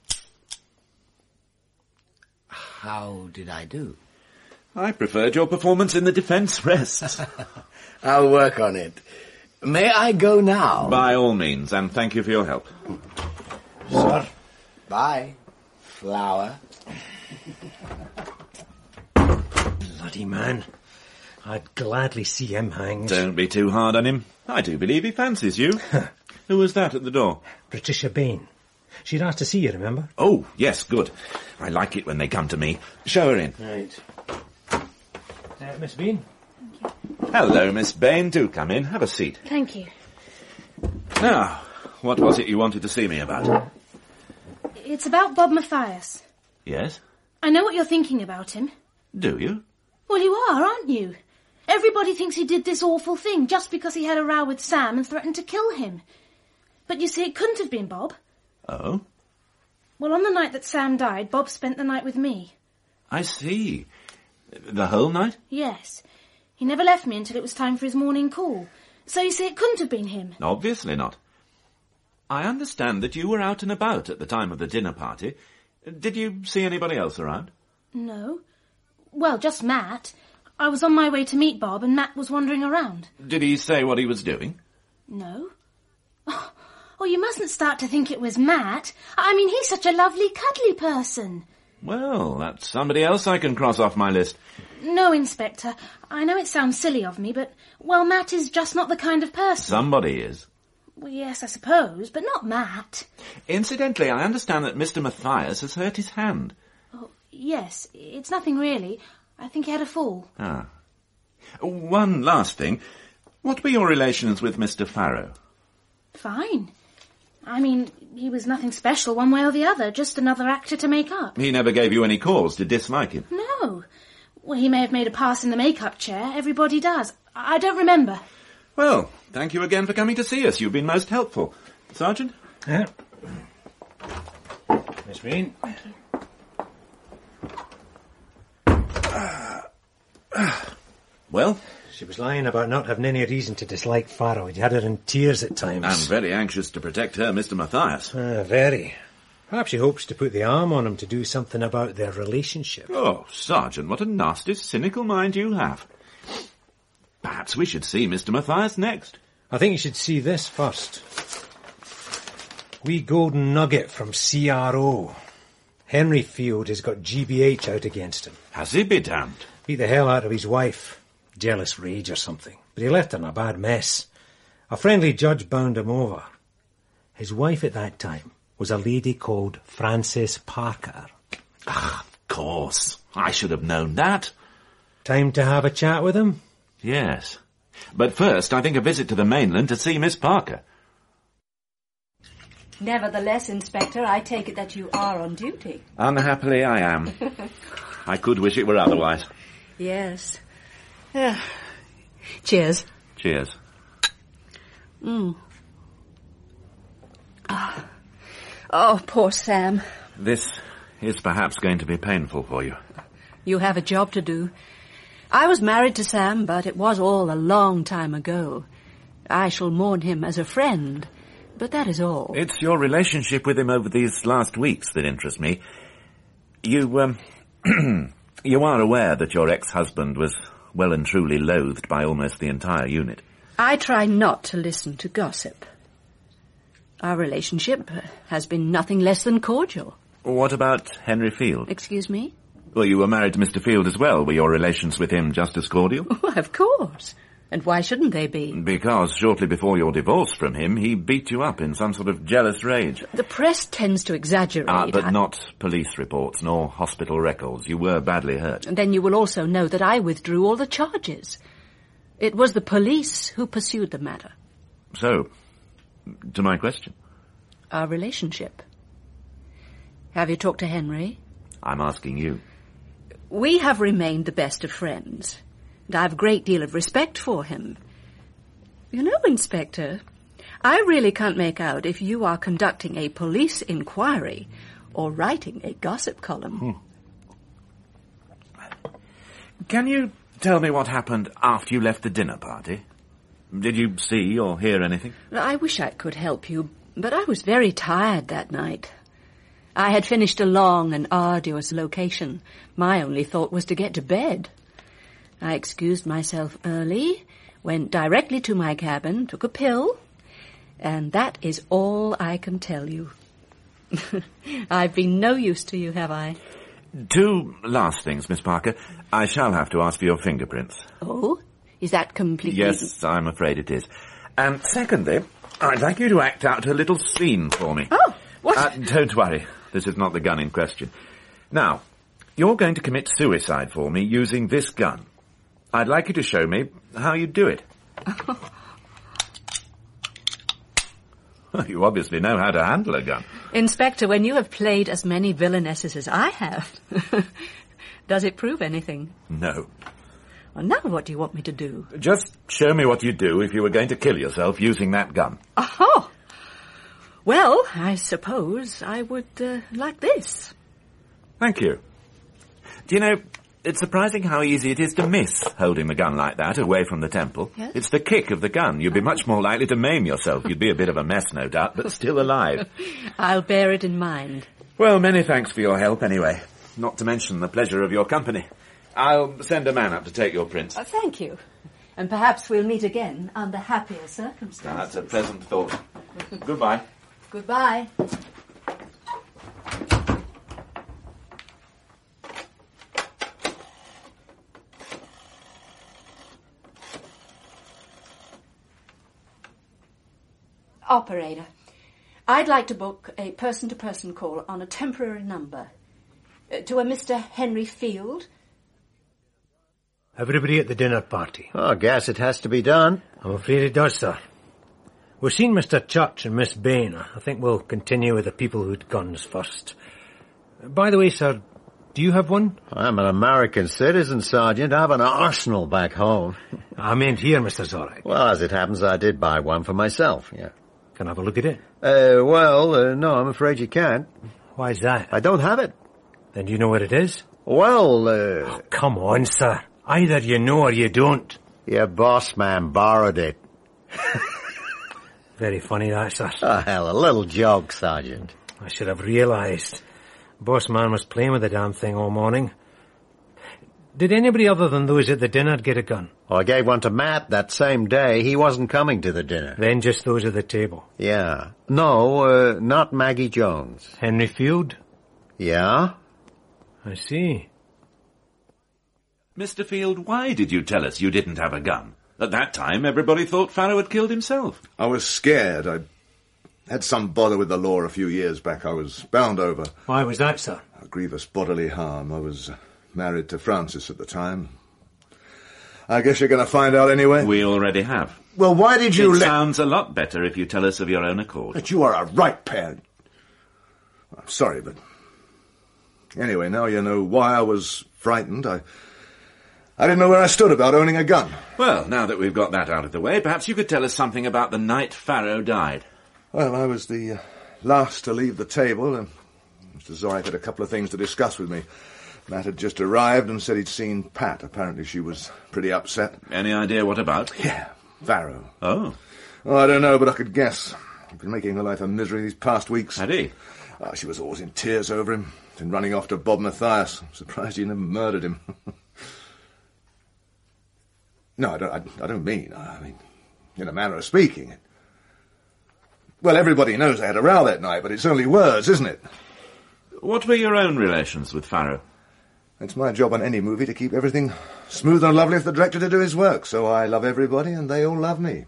How did I do? I preferred your performance in the defence rest. I'll work on it. May I go now? By all means, and thank you for your help. Sir. Bye, Flower. Bloody man. I'd gladly see him hanged. Don't be too hard on him. I do believe he fancies you. Who was that at the door? Patricia Bain. She'd asked to see you, remember? Oh, yes, good. I like it when they come to me. Show her in. Right. Uh, Miss Bain? Hello, Miss Bain. Do come in. Have a seat. Thank you. Now, what was it you wanted to see me about? It's about Bob Mathias. Yes? I know what you're thinking about him. Do you? Well, you are, aren't you? Everybody thinks he did this awful thing just because he had a row with Sam and threatened to kill him. But you see, it couldn't have been Bob. Oh? Well, on the night that Sam died, Bob spent the night with me. I see. The whole night? Yes. He never left me until it was time for his morning call. So you see, it couldn't have been him. Obviously not. I understand that you were out and about at the time of the dinner party. Did you see anybody else around? No. Well, just Matt. I was on my way to meet Bob and Matt was wandering around. Did he say what he was doing? No. Oh, oh, you mustn't start to think it was Matt. I mean, he's such a lovely, cuddly person. Well, that's somebody else I can cross off my list. No, Inspector. I know it sounds silly of me, but, well, Matt is just not the kind of person. Somebody is. Well, yes, I suppose, but not Matt. Incidentally, I understand that Mister Mathias has hurt his hand. Oh, yes, it's nothing really. I think he had a fall. Ah. One last thing. What were your relations with Mister Farrow? Fine. I mean, he was nothing special one way or the other, just another actor to make up. He never gave you any cause to dislike him? No. Well, he may have made a pass in the make-up chair. Everybody does. I don't remember. Well, thank you again for coming to see us. You've been most helpful. Sergeant? Yeah. Miss Bain. Thank you. Well? She was lying about not having any reason to dislike Farrow. He had her in tears at times. And very anxious to protect her, Mister Matthias. Ah, very. Perhaps she hopes to put the arm on him to do something about their relationship. Oh, Sergeant, what a nasty, cynical mind you have. Perhaps we should see Mister Matthias next. I think you should see this first. Wee golden nugget from C R O. Henry Field has got G B H out against him. Has he be damned? Beat the hell out of his wife. Jealous rage or something. But he left her in a bad mess. A friendly judge bound him over. His wife at that time was a lady called Frances Parker. Ah, of course. I should have known that. Time to have a chat with him? Yes. But first, I think a visit to the mainland to see Miss Parker. Nevertheless, Inspector, I take it that you are on duty. Unhappily, I am. I could wish it were otherwise. Yes. Uh, cheers. Cheers. Mm. Ah. Oh, poor Sam. This is perhaps going to be painful for you. You have a job to do. I was married to Sam, but it was all a long time ago. I shall mourn him as a friend, but that is all. It's your relationship with him over these last weeks that interests me. You, um, you are aware that your ex-husband was well and truly loathed by almost the entire unit. I try not to listen to gossip. Our relationship has been nothing less than cordial. What about Henry Field? Excuse me? Well, you were married to Mister Field as well. Were your relations with him just as cordial? Oh, of course. And why shouldn't they be? Because shortly before your divorce from him, he beat you up in some sort of jealous rage. The press tends to exaggerate. Ah, but I... not police reports nor hospital records. You were badly hurt. And then you will also know that I withdrew all the charges. It was the police who pursued the matter. So, to my question. Our relationship. Have you talked to Henry? I'm asking you. We have remained the best of friends, and I have a great deal of respect for him. You know, Inspector, I really can't make out if you are conducting a police inquiry or writing a gossip column. Hmm. Can you tell me what happened after you left the dinner party? Did you see or hear anything? I wish I could help you, but I was very tired that night. I had finished a long and arduous location. My only thought was to get to bed. I excused myself early, went directly to my cabin, took a pill, and that is all I can tell you. I've been no use to you, have I? Two last things, Miss Parker. I shall have to ask for your fingerprints. Oh? Is that completely... Yes, I'm afraid it is. And secondly, I'd like you to act out a little scene for me. Oh, what? Uh, don't worry. This is not the gun in question. Now, you're going to commit suicide for me using this gun. I'd like you to show me how you do it. You obviously know how to handle a gun. Inspector, when you have played as many villainesses as I have, does it prove anything? No. Well, now what do you want me to do? Just show me what you'd do if you were going to kill yourself using that gun. Oh! Well, I suppose I would uh, like this. Thank you. Do you know, it's surprising how easy it is to miss holding the gun like that away from the temple. Yes? It's the kick of the gun. You'd be much more likely to maim yourself. You'd be a bit of a mess, no doubt, but still alive. I'll bear it in mind. Well, many thanks for your help anyway. Not to mention the pleasure of your company. I'll send a man up to take your prints. Oh, thank you. And perhaps we'll meet again under happier circumstances. That's a pleasant thought. Goodbye. Goodbye. Operator, I'd like to book a person-to-person call on a temporary number uh, to a Mister Henry Field. Everybody at the dinner party? Oh, I guess it has to be done. I'm afraid it does, sir. We've seen Mister Church and Miss Bain. I think we'll continue with the people who'd guns first. By the way, sir, do you have one? I'm an American citizen, Sergeant. I have an arsenal back home. I meant here, Mister Zorak. Well, as it happens, I did buy one for myself, yeah. Can I have a look at it? Uh, well, uh, no, I'm afraid you can't. Why is that? I don't have it. Then do you know where it is? Well, uh... Oh, come on, sir. Either you know or you don't. Your boss man borrowed it. Very funny, that, sir. Oh, hell, a little joke, Sergeant. I should have realised. Boss man was playing with the damn thing all morning. Did anybody other than those at the dinner get a gun? I gave one to Matt that same day. He wasn't coming to the dinner. Then just those at the table? Yeah. No, uh, not Maggie Jones. Henry Field? Yeah. I see. Mister Field, why did you tell us you didn't have a gun? At that time, everybody thought Farrow had killed himself. I was scared. I had some bother with the law a few years back. I was bound over. Why was that, sir? A grievous bodily harm. I was married to Frances at the time. I guess you're going to find out anyway. We already have. Well, why did you It let... sounds a lot better if you tell us of your own accord. But you are a right pair. I'm sorry, but... Anyway, now you know why I was frightened. I... I didn't know where I stood about owning a gun. Well, now that we've got that out of the way, perhaps you could tell us something about the night Farrow died. Well, I was the uh, last to leave the table, and Mister Zorach had a couple of things to discuss with me. Matt had just arrived and said he'd seen Pat. Apparently she was pretty upset. Any idea what about? Yeah, Farrow. Oh. Oh, I don't know, but I could guess. He'd been making her life a misery these past weeks. Had he? Oh, she was always in tears over him, and running off to Bob Mathias. I'm surprised he never murdered him. No, I don't, I, I don't mean, I mean, in a manner of speaking. Well, everybody knows they had a row that night, but it's only words, isn't it? What were your own relations with Farrow? It's my job on any movie to keep everything smooth and lovely for the director to do his work, so I love everybody and they all love me.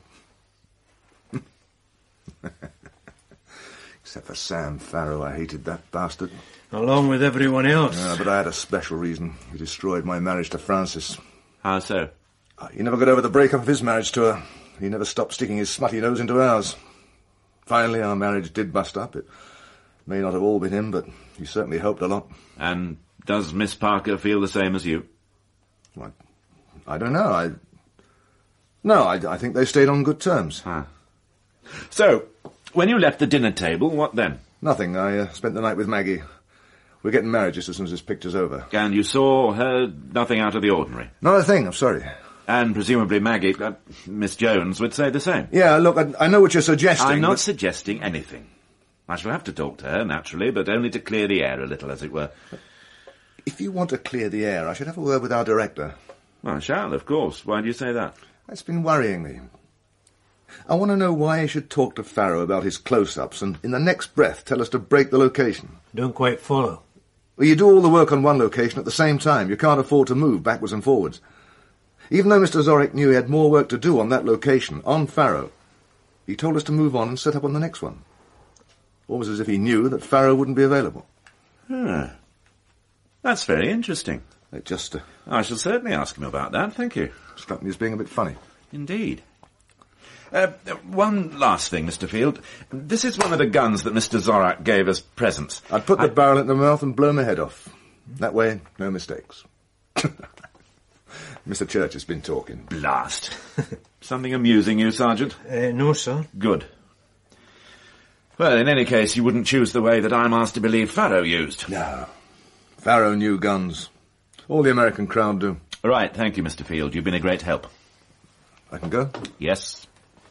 Except for Sam Farrow, I hated that bastard. Along with everyone else. Yeah, but I had a special reason. He destroyed my marriage to Frances. How so? He never got over the break-up of his marriage to her. He never stopped sticking his smutty nose into ours. Finally, our marriage did bust up. It may not have all been him, but he certainly helped a lot. And does Miss Parker feel the same as you? Well, I don't know. I No, I, I think they stayed on good terms. Ah. So, when you left the dinner table, what then? Nothing. I uh, spent the night with Maggie. We're getting married just as soon as this picture's over. And you saw or heard nothing out of the ordinary? Not a thing, I'm sorry. And presumably Maggie, uh, Miss Jones, would say the same. Yeah, look, I, I know what you're suggesting. I'm not but... suggesting anything. I shall have to talk to her, naturally, but only to clear the air a little, as it were. If you want to clear the air, I should have a word with our director. Well, I shall, of course. Why do you say that? That's been worrying me. I want to know why he should talk to Farrow about his close-ups and in the next breath tell us to break the location. Don't quite follow. Well, you do all the work on one location at the same time. You can't afford to move backwards and forwards. Even though Mister Zorach knew he had more work to do on that location, on Farrow, he told us to move on and set up on the next one. Almost as if he knew that Farrow wouldn't be available. Ah. That's very interesting. It just... Uh, I shall certainly ask him about that, thank you. Struck me as being a bit funny. Indeed. Uh, one last thing, Mister Field. This is one of the guns that Mister Zorach gave as presents. I'd put the I... barrel in the mouth and blow my head off. That way, no mistakes. Mister Church has been talking. Blast. Something amusing you, Sergeant? Uh, no, sir. Good. Well, in any case, you wouldn't choose the way that I'm asked to believe Farrow used. No. Farrow knew guns. All the American crowd do. Right, thank you, Mister Field. You've been a great help. I can go? Yes.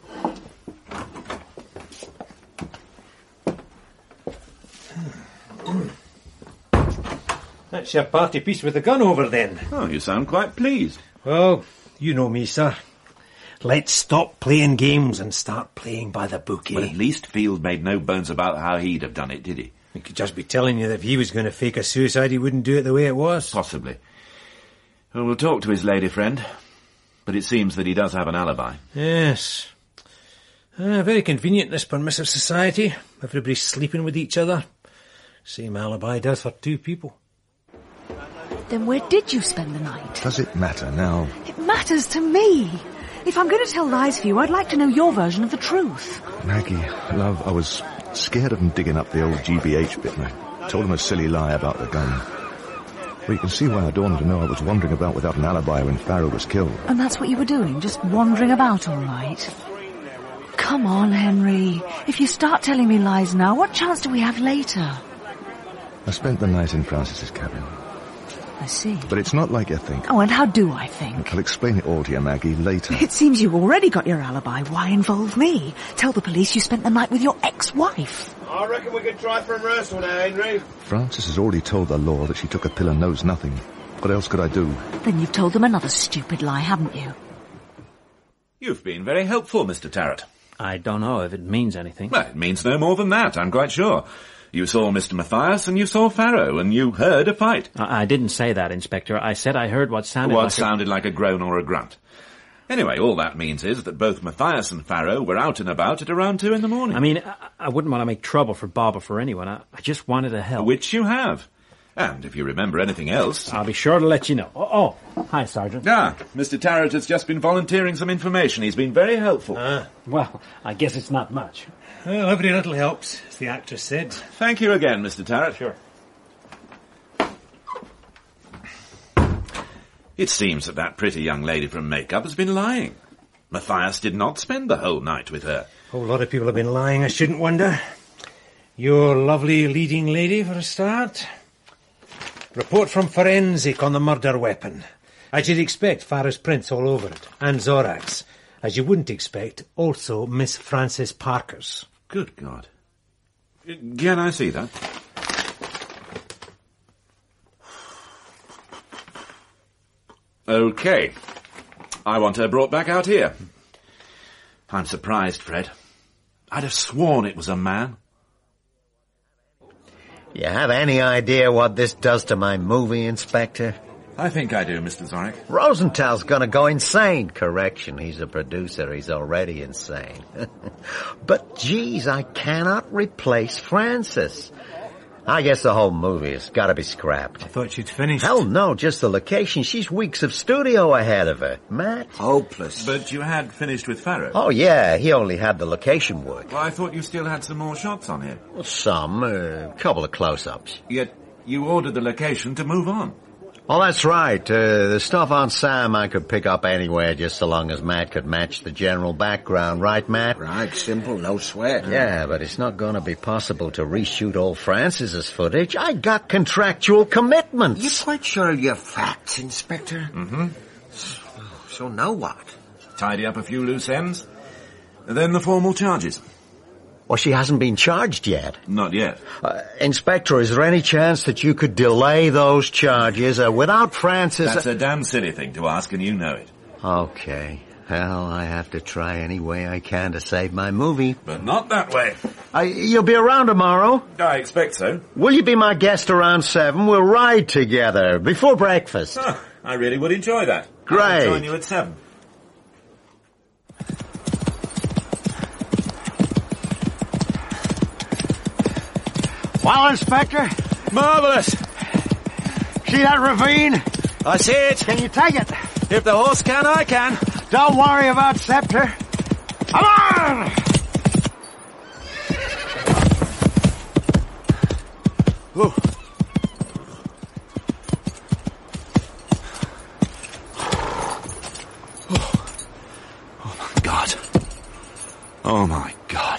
That's your party piece with the gun over then. Oh, you sound quite pleased. Well, you know me, sir. Let's stop playing games and start playing by the book, eh? Well, at least Field made no bones about how he'd have done it, did he? He could just be telling you that if he was going to fake a suicide, he wouldn't do it the way it was. Possibly. Well, we'll talk to his lady friend. But it seems that he does have an alibi. Yes. Uh, very convenient, this permissive society. Everybody's sleeping with each other. Same alibi does for two people. Then where did you spend the night? Does it matter now? It matters to me. If I'm going to tell lies for you, I'd like to know your version of the truth. Maggie, love, I was scared of him digging up the old G B H bit, and I told him a silly lie about the gun. Well, you can see why I don't want to know I was wandering about without an alibi when Farrow was killed. And that's what you were doing, just wandering about all night? Come on, Henry. If you start telling me lies now, what chance do we have later? I spent the night in Frances's cabin. I see. But it's not like you think. Oh, and how do I think? I'll explain it all to you, Maggie, later. It seems you've already got your alibi. Why involve me? Tell the police you spent the night with your ex-wife. I reckon we could try for a rehearsal now, Henry. Frances has already told the law that she took a pill and knows nothing. What else could I do? Then you've told them another stupid lie, haven't you? You've been very helpful, Mister Tarrant. I don't know if it means anything. Well, it means no more than that, I'm quite sure. You saw Mister Matthias and you saw Farrow and you heard a fight. I, I didn't say that, Inspector. I said I heard what sounded what like sounded a... like a groan or a grunt. Anyway, all that means is that both Matthias and Farrow were out and about at around two in the morning. I mean, I, I wouldn't want to make trouble for Bob or for anyone. I, I just wanted to help. Which you have. And if you remember anything else... I'll be sure to let you know. Oh, oh. Hi, Sergeant. Ah, Mister Tarrant has just been volunteering some information. He's been very helpful. Ah, well, I guess it's not much. Well, every little helps, as the actress said. Thank you again, Mister Tarrant. Sure. It seems that that pretty young lady from Makeup has been lying. Matthias did not spend the whole night with her. A whole lot of people have been lying, I shouldn't wonder. Your lovely leading lady, for a start. Report from Forensic on the murder weapon. As you'd expect, Farrow's prints all over it, and Zorak's. As you wouldn't expect, also Miss Frances Parker's. Good God. Can I see that? Okay. I want her brought back out here. I'm surprised, Fred. I'd have sworn it was a man. You have any idea what this does to my movie, Inspector? I think I do, Mister Zorek. Rosenthal's gonna go insane. Correction, he's a producer. He's already insane. But, geez, I cannot replace Frances. I guess the whole movie has got to be scrapped. I thought she'd finished. Hell no, just the location. She's weeks of studio ahead of her. Matt? Hopeless. But you had finished with Farrow. Oh, yeah, he only had the location work. Well, I thought you still had some more shots on here. Well, some, a uh, couple of close-ups. Yet you ordered the location to move on. Oh, that's right. Uh, the stuff on Sam I could pick up anywhere just so long as Matt could match the general background. Right, Matt? Right, simple, no sweat. Yeah, but it's not going to be possible to reshoot old Frances's footage. I got contractual commitments. You quite sure of your facts, Inspector? Mm-hmm. So now what? Tidy up a few loose ends. And then the formal charges. Well, she hasn't been charged yet. Not yet. Uh, Inspector, is there any chance that you could delay those charges uh, without Frances... That's a damn silly thing to ask, and you know it. Okay. Well, I have to try any way I can to save my movie. But not that way. Uh, you'll be around tomorrow? I expect so. Will you be my guest around seven? We'll ride together before breakfast. Oh, I really would enjoy that. Great. I'll join you at seven. Well, Inspector? Marvellous! See that ravine? I see it. Can you take it? If the horse can, I can. Don't worry about Scepter. Come on! Ooh. Oh, my God. Oh, my God.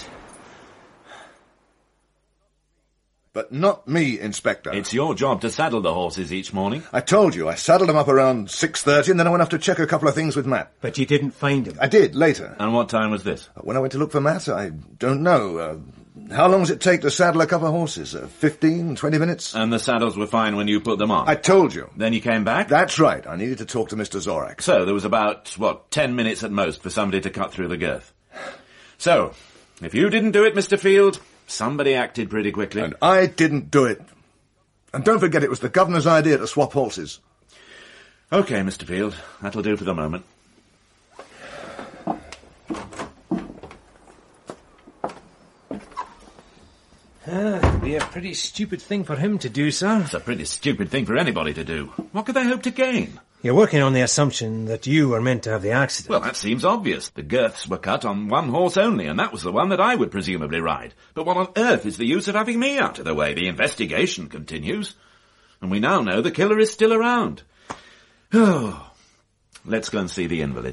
But not me, Inspector. It's your job to saddle the horses each morning. I told you, I saddled them up around six thirty and then I went off to check a couple of things with Matt. But you didn't find him? I did, later. And what time was this? When I went to look for Matt, I don't know. Uh, how long does it take to saddle a couple of horses? Uh, fifteen, twenty minutes? And the saddles were fine when you put them on? I told you. Then you came back? That's right. I needed to talk to Mister Zorak. So there was about, what, ten minutes at most for somebody to cut through the girth. So, if you didn't do it, Mister Field... Somebody acted pretty quickly. And I didn't do it. And don't forget, it was the governor's idea to swap horses. OK, Mister Field. That'll do for the moment. Ah, it'd be a pretty stupid thing for him to do, sir. It's a pretty stupid thing for anybody to do. What could they hope to gain? You're working on the assumption that you were meant to have the accident. Well, that seems obvious. The girths were cut on one horse only, and that was the one that I would presumably ride. But what on earth is the use of having me out of the way? The investigation continues. And we now know the killer is still around. Oh, let's go and see the invalid.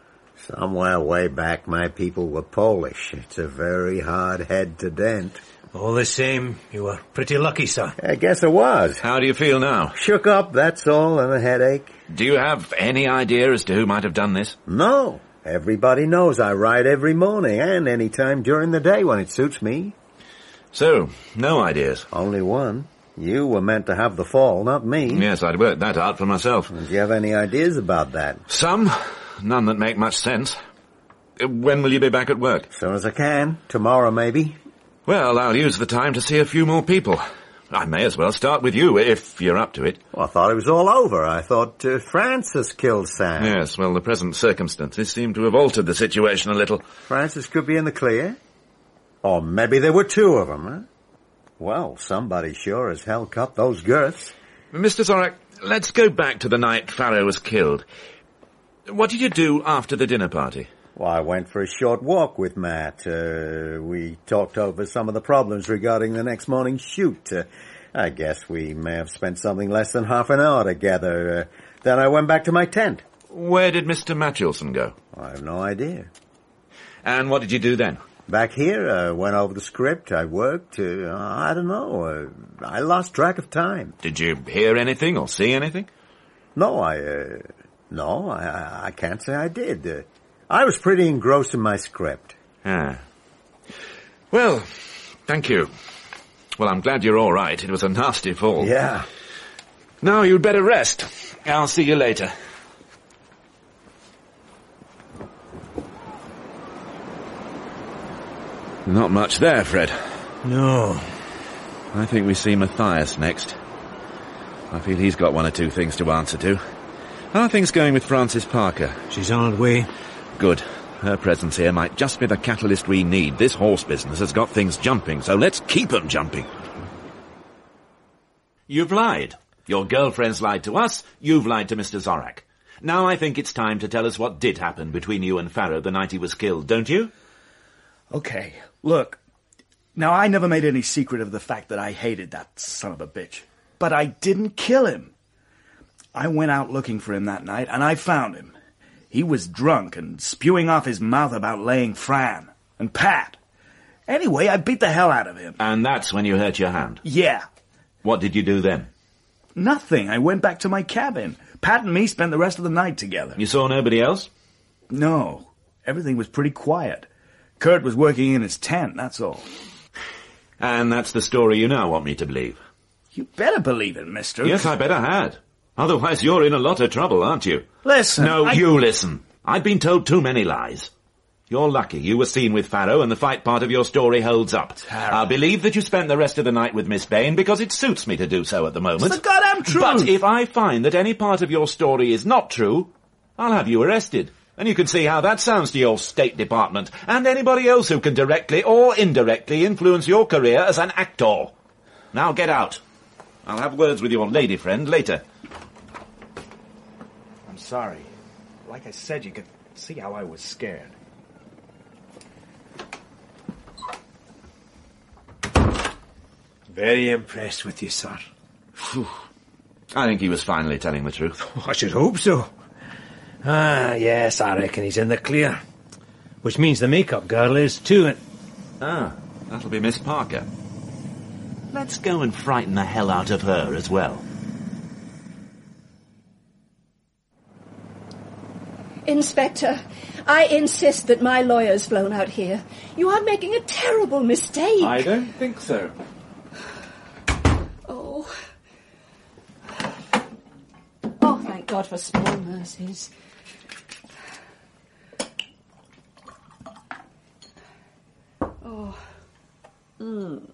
Somewhere way back, my people were Polish. It's a very hard head to dent. All the same, you were pretty lucky, sir. I guess I was. How do you feel now? Shook up, that's all, and a headache. Do you have any idea as to who might have done this? No. Everybody knows I ride every morning and any time during the day when it suits me. So, no ideas? Only one. You were meant to have the fall, not me. Yes, I'd worked that out for myself. Do you have any ideas about that? Some. None that make much sense. When will you be back at work? As soon as I can. Tomorrow, maybe. Well, I'll use the time to see a few more people. I may as well start with you, if you're up to it. Well, I thought it was all over. I thought uh, Francis killed Sam. Yes, well, the present circumstances seem to have altered the situation a little. Francis could be in the clear. Or maybe there were two of them, huh? Well, somebody sure as hell cut those girths. Mister Zorak, let's go back to the night Farrow was killed. What did you do after the dinner party? Well, I went for a short walk with Matt. Uh, we talked over some of the problems regarding the next morning's shoot. Uh, I guess we may have spent something less than half an hour together. Uh, then I went back to my tent. Where did Mister Matchelson go? I have no idea. And what did you do then? Back here, I uh, went over the script. I worked. Uh, I don't know. Uh, I lost track of time. Did you hear anything or see anything? No, I... Uh, no, I, I can't say I did. Uh, I was pretty engrossed in my script. Ah. Well, thank you. Well, I'm glad you're all right. It was a nasty fall. Yeah. Now you'd better rest. I'll see you later. Not much there, Fred. No. I think we see Matthias next. I feel he's got one or two things to answer to. How are things going with Frances Parker? She's on her way. Good. Her presence here might just be the catalyst we need. This horse business has got things jumping, so let's keep them jumping. You've lied. Your girlfriend's lied to us, you've lied to Mister Zorak. Now I think it's time to tell us what did happen between you and Farrow the night he was killed, don't you? Okay, look. Now, I never made any secret of the fact that I hated that son of a bitch. But I didn't kill him. I went out looking for him that night, and I found him. He was drunk and spewing off his mouth about laying Fran and Pat. Anyway, I beat the hell out of him. And that's when you hurt your hand? Yeah. What did you do then? Nothing. I went back to my cabin. Pat and me spent the rest of the night together. You saw nobody else? No. Everything was pretty quiet. Kurt was working in his tent, that's all. And that's the story you now want me to believe? You better believe it, mister. Yes, I better had. Otherwise you're in a lot of trouble, aren't you? Listen, No, I... you listen. I've been told too many lies. You're lucky you were seen with Farrow and the fight part of your story holds up. Terrible. I'll believe that you spent the rest of the night with Miss Bain because it suits me to do so at the moment. It's the goddamn truth! But if I find that any part of your story is not true, I'll have you arrested. And you can see how that sounds to your State Department and anybody else who can directly or indirectly influence your career as an actor. Now get out. I'll have words with your lady friend later. I'm sorry. Like I said, you could see how I was scared. Very impressed with you, sir. Whew. I think he was finally telling the truth. I should hope so. Ah, yes, I reckon he's in the clear. Which means the makeup girl is too, and... Ah, that'll be Miss Parker. Let's go and frighten the hell out of her as well. Inspector, I insist that my lawyer's flown out here. You are making a terrible mistake. I don't think so. Oh. Oh, thank God for small mercies. Oh. Mm.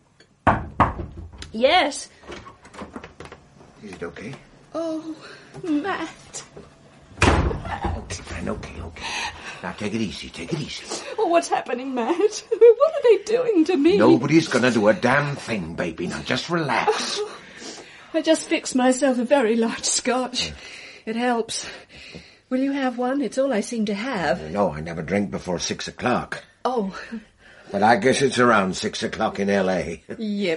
Yes. Is it okay? Oh, Matt. Fine, okay, okay. Now take it easy, take it easy. Oh, what's happening, Matt? What are they doing to me? Nobody's gonna do a damn thing, baby. Now just relax. Oh, I just fixed myself a very large scotch. It helps. Will you have one? It's all I seem to have. No, I never drink before six o'clock. Oh. But I guess it's around six o'clock in L A Yep.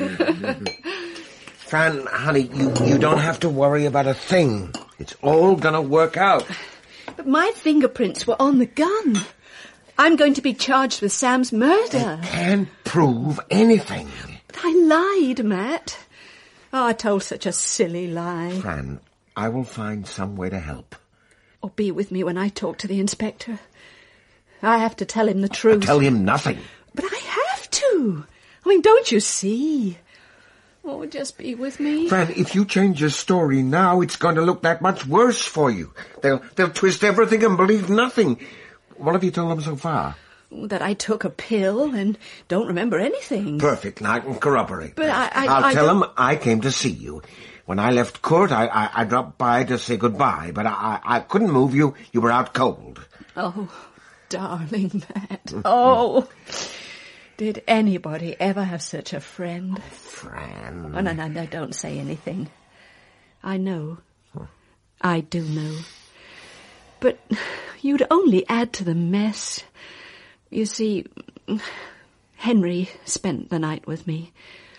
Fran, honey, you, you don't have to worry about a thing. It's all gonna work out. But my fingerprints were on the gun. I'm going to be charged with Sam's murder. Can't prove anything. But I lied, Matt. Oh, I told such a silly lie. Fran, I will find some way to help. Or be with me when I talk to the inspector. I have to tell him the truth. Tell him nothing. But I have to. I mean, don't you see? Oh, just be with me. Fran, if you change your story now, it's going to look that much worse for you. They'll, they'll twist everything and believe nothing. What have you told them so far? That I took a pill and don't remember anything. Perfect. Now I can corroborate. But I... I I'll I tell don't... them I came to see you. When I left court, I, I, I dropped by to say goodbye, but I, I couldn't move you. You were out cold. Oh, darling Matt. Oh, did anybody ever have such a friend? Oh, Fran. Oh, no, no, no, don't say anything. I know. Huh. I do know. But you'd only add to the mess. You see, Henry spent the night with me.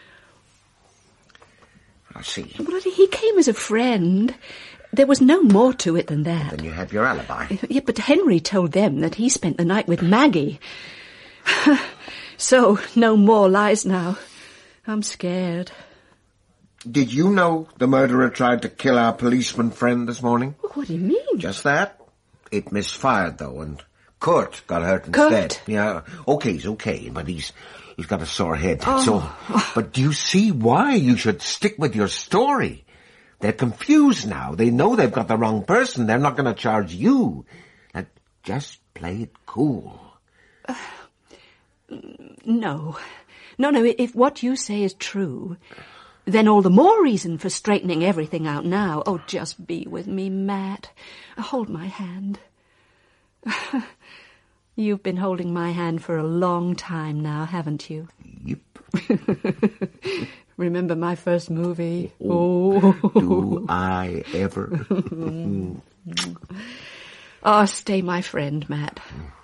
I see. Well, he came as a friend. There was no more to it than that. Then you have your alibi. Yeah, but Henry told them that he spent the night with Maggie. So, no more lies now. I'm scared. Did you know the murderer tried to kill our policeman friend this morning? What do you mean? Just that. It misfired, though, and Kurt got hurt Kurt? instead. Yeah, okay, he's okay, but he's he's got a sore head, that's Oh. all. But do you see why you should stick with your story? They're confused now. They know they've got the wrong person. They're not going to charge you. Now, just play it cool. Uh, no. No, no, if what you say is true, then all the more reason for straightening everything out now. Oh, just be with me, Matt. Hold my hand. You've been holding my hand for a long time now, haven't you? Yep. Remember my first movie? Oh, oh. Do I ever? Oh, stay my friend, Matt.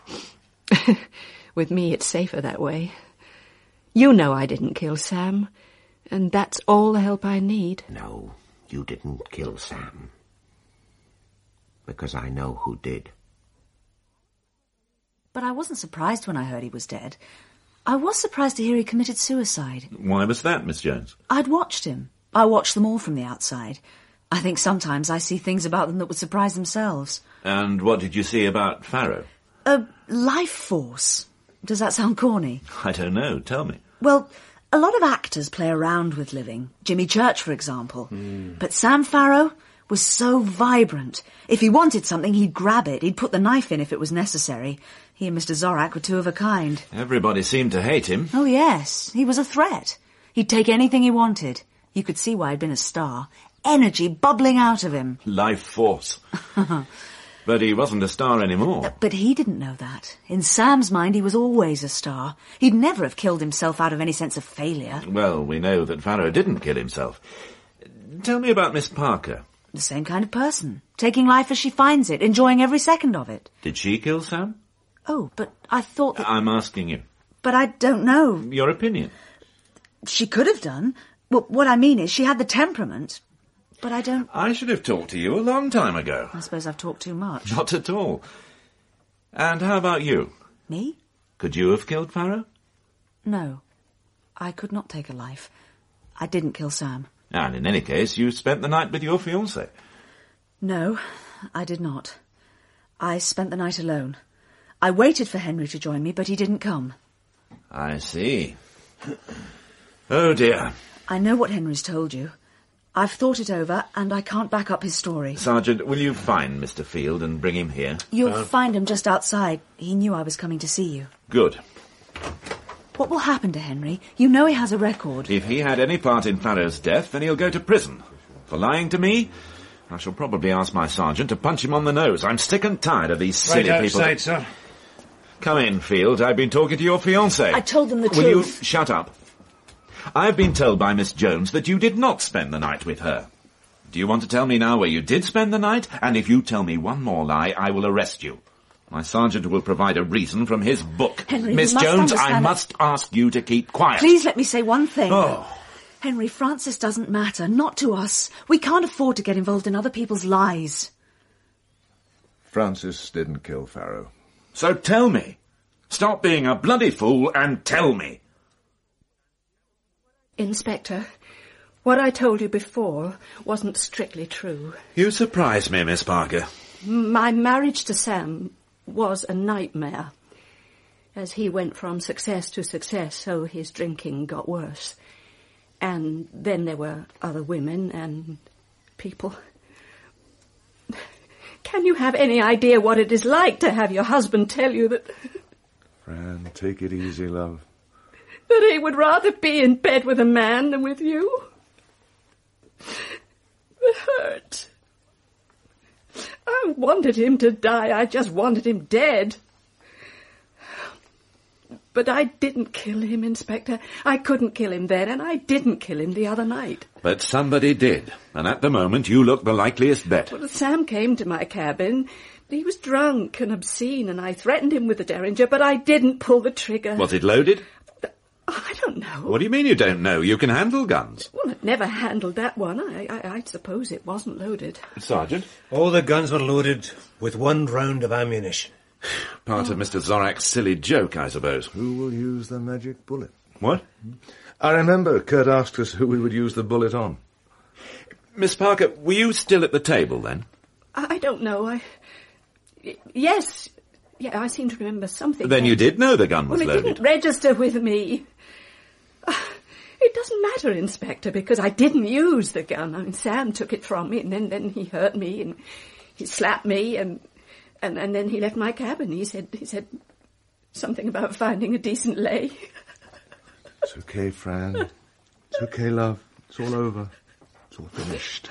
With me, it's safer that way. You know I didn't kill Sam, and that's all the help I need. No, you didn't kill Sam. Because I know who did. But I wasn't surprised when I heard he was dead. I was surprised to hear he committed suicide. Why was that, Miss Jones? I'd watched him. I watched them all from the outside. I think sometimes I see things about them that would surprise themselves. And what did you see about Farrow? A life force. Does that sound corny? I don't know. Tell me. Well, a lot of actors play around with living. Jimmy Church, for example. Mm. But Sam Farrow was so vibrant. If he wanted something, he'd grab it. He'd put the knife in if it was necessary. He and Mister Zorak were two of a kind. Everybody seemed to hate him. Oh, yes. He was a threat. He'd take anything he wanted. You could see why he'd been a star. Energy bubbling out of him. Life force. But he wasn't a star anymore. But he didn't know that. In Sam's mind, he was always a star. He'd never have killed himself out of any sense of failure. Well, we know that Farrow didn't kill himself. Tell me about Miss Parker. The same kind of person. Taking life as she finds it, enjoying every second of it. Did she kill Sam? Oh, but I thought that... I'm asking you. But I don't know. Your opinion. She could have done. Well, what I mean is she had the temperament. But I don't... I should have talked to you a long time ago. I suppose I've talked too much. Not at all. And how about you? Me? Could you have killed Farrow? No. I could not take a life. I didn't kill Sam. And in any case, you spent the night with your fiancé. No, I did not. I spent the night alone. I waited for Henry to join me, but he didn't come. I see. Oh, dear. I know what Henry's told you. I've thought it over, and I can't back up his story. Sergeant, will you find Mister Field and bring him here? You'll uh, find him just outside. He knew I was coming to see you. Good. What will happen to Henry? You know he has a record. If he had any part in Farrow's death, then he'll go to prison. For lying to me, I shall probably ask my sergeant to punch him on the nose. I'm sick and tired of these silly right people. Right outside, sir. Come in, Field. I've been talking to your fiancé. I told them the Will truth. Will you shut up? I've been told by Miss Jones that you did not spend the night with her. Do you want to tell me now where you did spend the night? And if you tell me one more lie, I will arrest you. My sergeant will provide a reason from his book. Henry, Miss you must Jones, I understand must ask you to keep quiet. Please let me say one thing. Oh. Henry, Francis doesn't matter, not to us. We can't afford to get involved in other people's lies. Francis didn't kill Farrow. So tell me, Stop being a bloody fool and tell me. Inspector, what I told you before wasn't strictly true. You surprise me, Miss Parker. My marriage to Sam was a nightmare. As he went from success to success, so his drinking got worse. And then there were other women and people. Can you have any idea what it is like to have your husband tell you that... Fran, take it easy, love. that he would rather be in bed with a man than with you? The hurt. I wanted him to die. I just wanted him dead. But I didn't kill him, Inspector. I couldn't kill him then, and I didn't kill him the other night. But somebody did, and at the moment you look the likeliest bet. Well, Sam came to my cabin. He was drunk and obscene, and I threatened him with the Derringer, but I didn't pull the trigger. Was it loaded? I don't know. What do you mean you don't know? You can handle guns. Well, I've never handled that one. I, I, I suppose it wasn't loaded. Sergeant? All the guns were loaded with one round of ammunition. Part of Mister Zorak's silly joke, I suppose. Who will use the magic bullet? What? I remember Kurt asked us who we would use the bullet on. Miss Parker, were you still at the table then? I don't know. I... Yes. Yeah, I seem to remember something. Then else. you did know the gun was well, it loaded. didn't register with me. It doesn't matter, Inspector, because I didn't use the gun. I mean, Sam took it from me, and then, then he hurt me, and he slapped me, and, and and then he left my cabin. He said he said something about finding a decent lay. It's okay, Fran. It's okay, love. It's all over. It's all finished.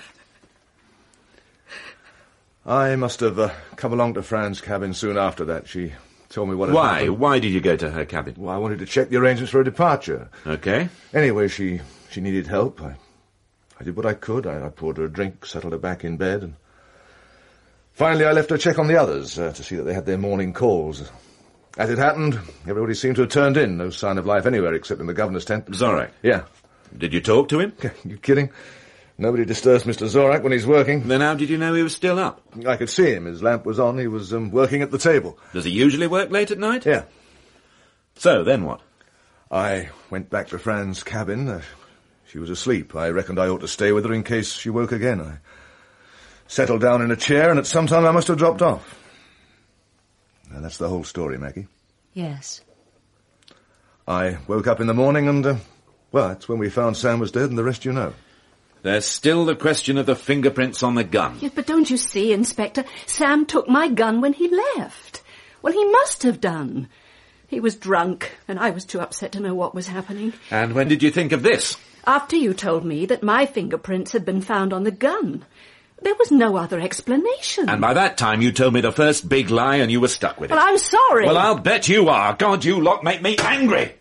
I must have uh, come along to Fran's cabin soon after that. She told me what had Why? happened. Why did you go to her cabin? Well, I wanted to check the arrangements for a departure. Okay. Anyway, she, she needed help. I, I did what I could. I, I poured her a drink, settled her back in bed, and finally I left her check on the others uh, to see that they had their morning calls. As it happened, everybody seemed to have turned in. No sign of life anywhere except in the governor's tent. Zorak? Yeah. Did you talk to him? You kidding? Nobody disturbs Mister Zorak when he's working. Then how did you know he was still up? I could see him. His lamp was on. He was um, working at the table. Does he usually work late at night? Yeah. So, then what? I went back to Fran's cabin. Uh, she was asleep. I reckoned I ought to stay with her in case she woke again. I settled down in a chair, and at some time I must have dropped off. And that's the whole story, Maggie. Yes. I woke up in the morning and, uh, well, that's when we found Sam was dead, and the rest you know. There's still the question of the fingerprints on the gun. Yes, but don't you see, Inspector? Sam took my gun when he left. Well, he must have done. He was drunk, and I was too upset to know what was happening. And when did you think of this? After you told me that my fingerprints had been found on the gun. There was no other explanation. And by that time you told me the first big lie and you were stuck with it. Well, I'm sorry. Well, I'll bet you are. God, you lot make me angry.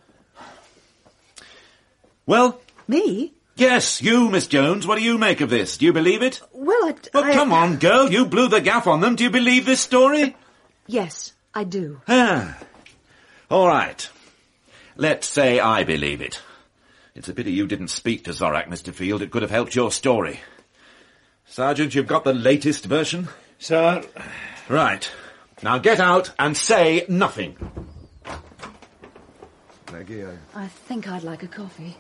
Well? Me? Yes, you, Miss Jones. What do you make of this? Do you believe it? Well, I... Well, I... come on, girl. You blew the gaff on them. Do you believe this story? Yes, I do. Ah. All right. Let's say I believe it. It's a pity you didn't speak to Zorak, Mister Field. It could have helped your story. Sergeant, you've got the latest version? Sir. Right. Now get out and say nothing. Maggie, I... I think I'd like a coffee.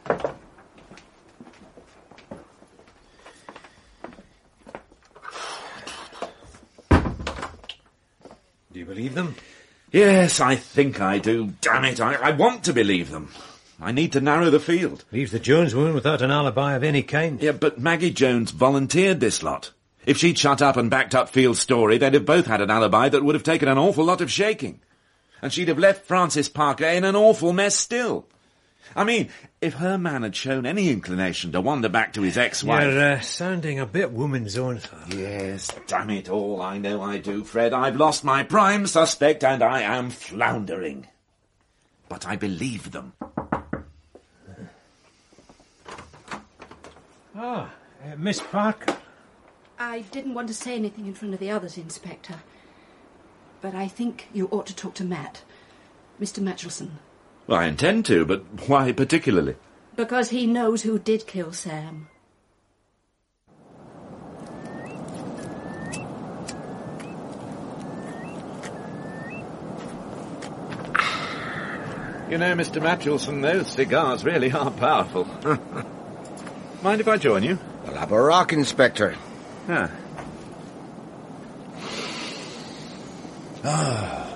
Do you believe them? Yes, I think I do. Damn it, I, I want to believe them. I need to narrow the field. Leaves the Jones woman without an alibi of any kind. Yeah, but Maggie Jones volunteered this lot. If she'd shut up and backed up Field's story, they'd have both had an alibi that would have taken an awful lot of shaking. And she'd have left Francis Parker in an awful mess still. I mean, if her man had shown any inclination to wander back to his ex-wife... You're uh, sounding a bit woman's own, sir. Yes, damn it all, I know I do, Fred. I've lost my prime suspect and I am floundering. But I believe them. Ah, uh, Miss Parker. I didn't want to say anything in front of the others, Inspector. But I think you ought to talk to Matt. Mister Matchelson. Well, I intend to, but why particularly? Because he knows who did kill Sam. You know, Mister Matchelson, those cigars really are powerful. Mind if I join you? We'll have a rock, Inspector. Ah. Ah.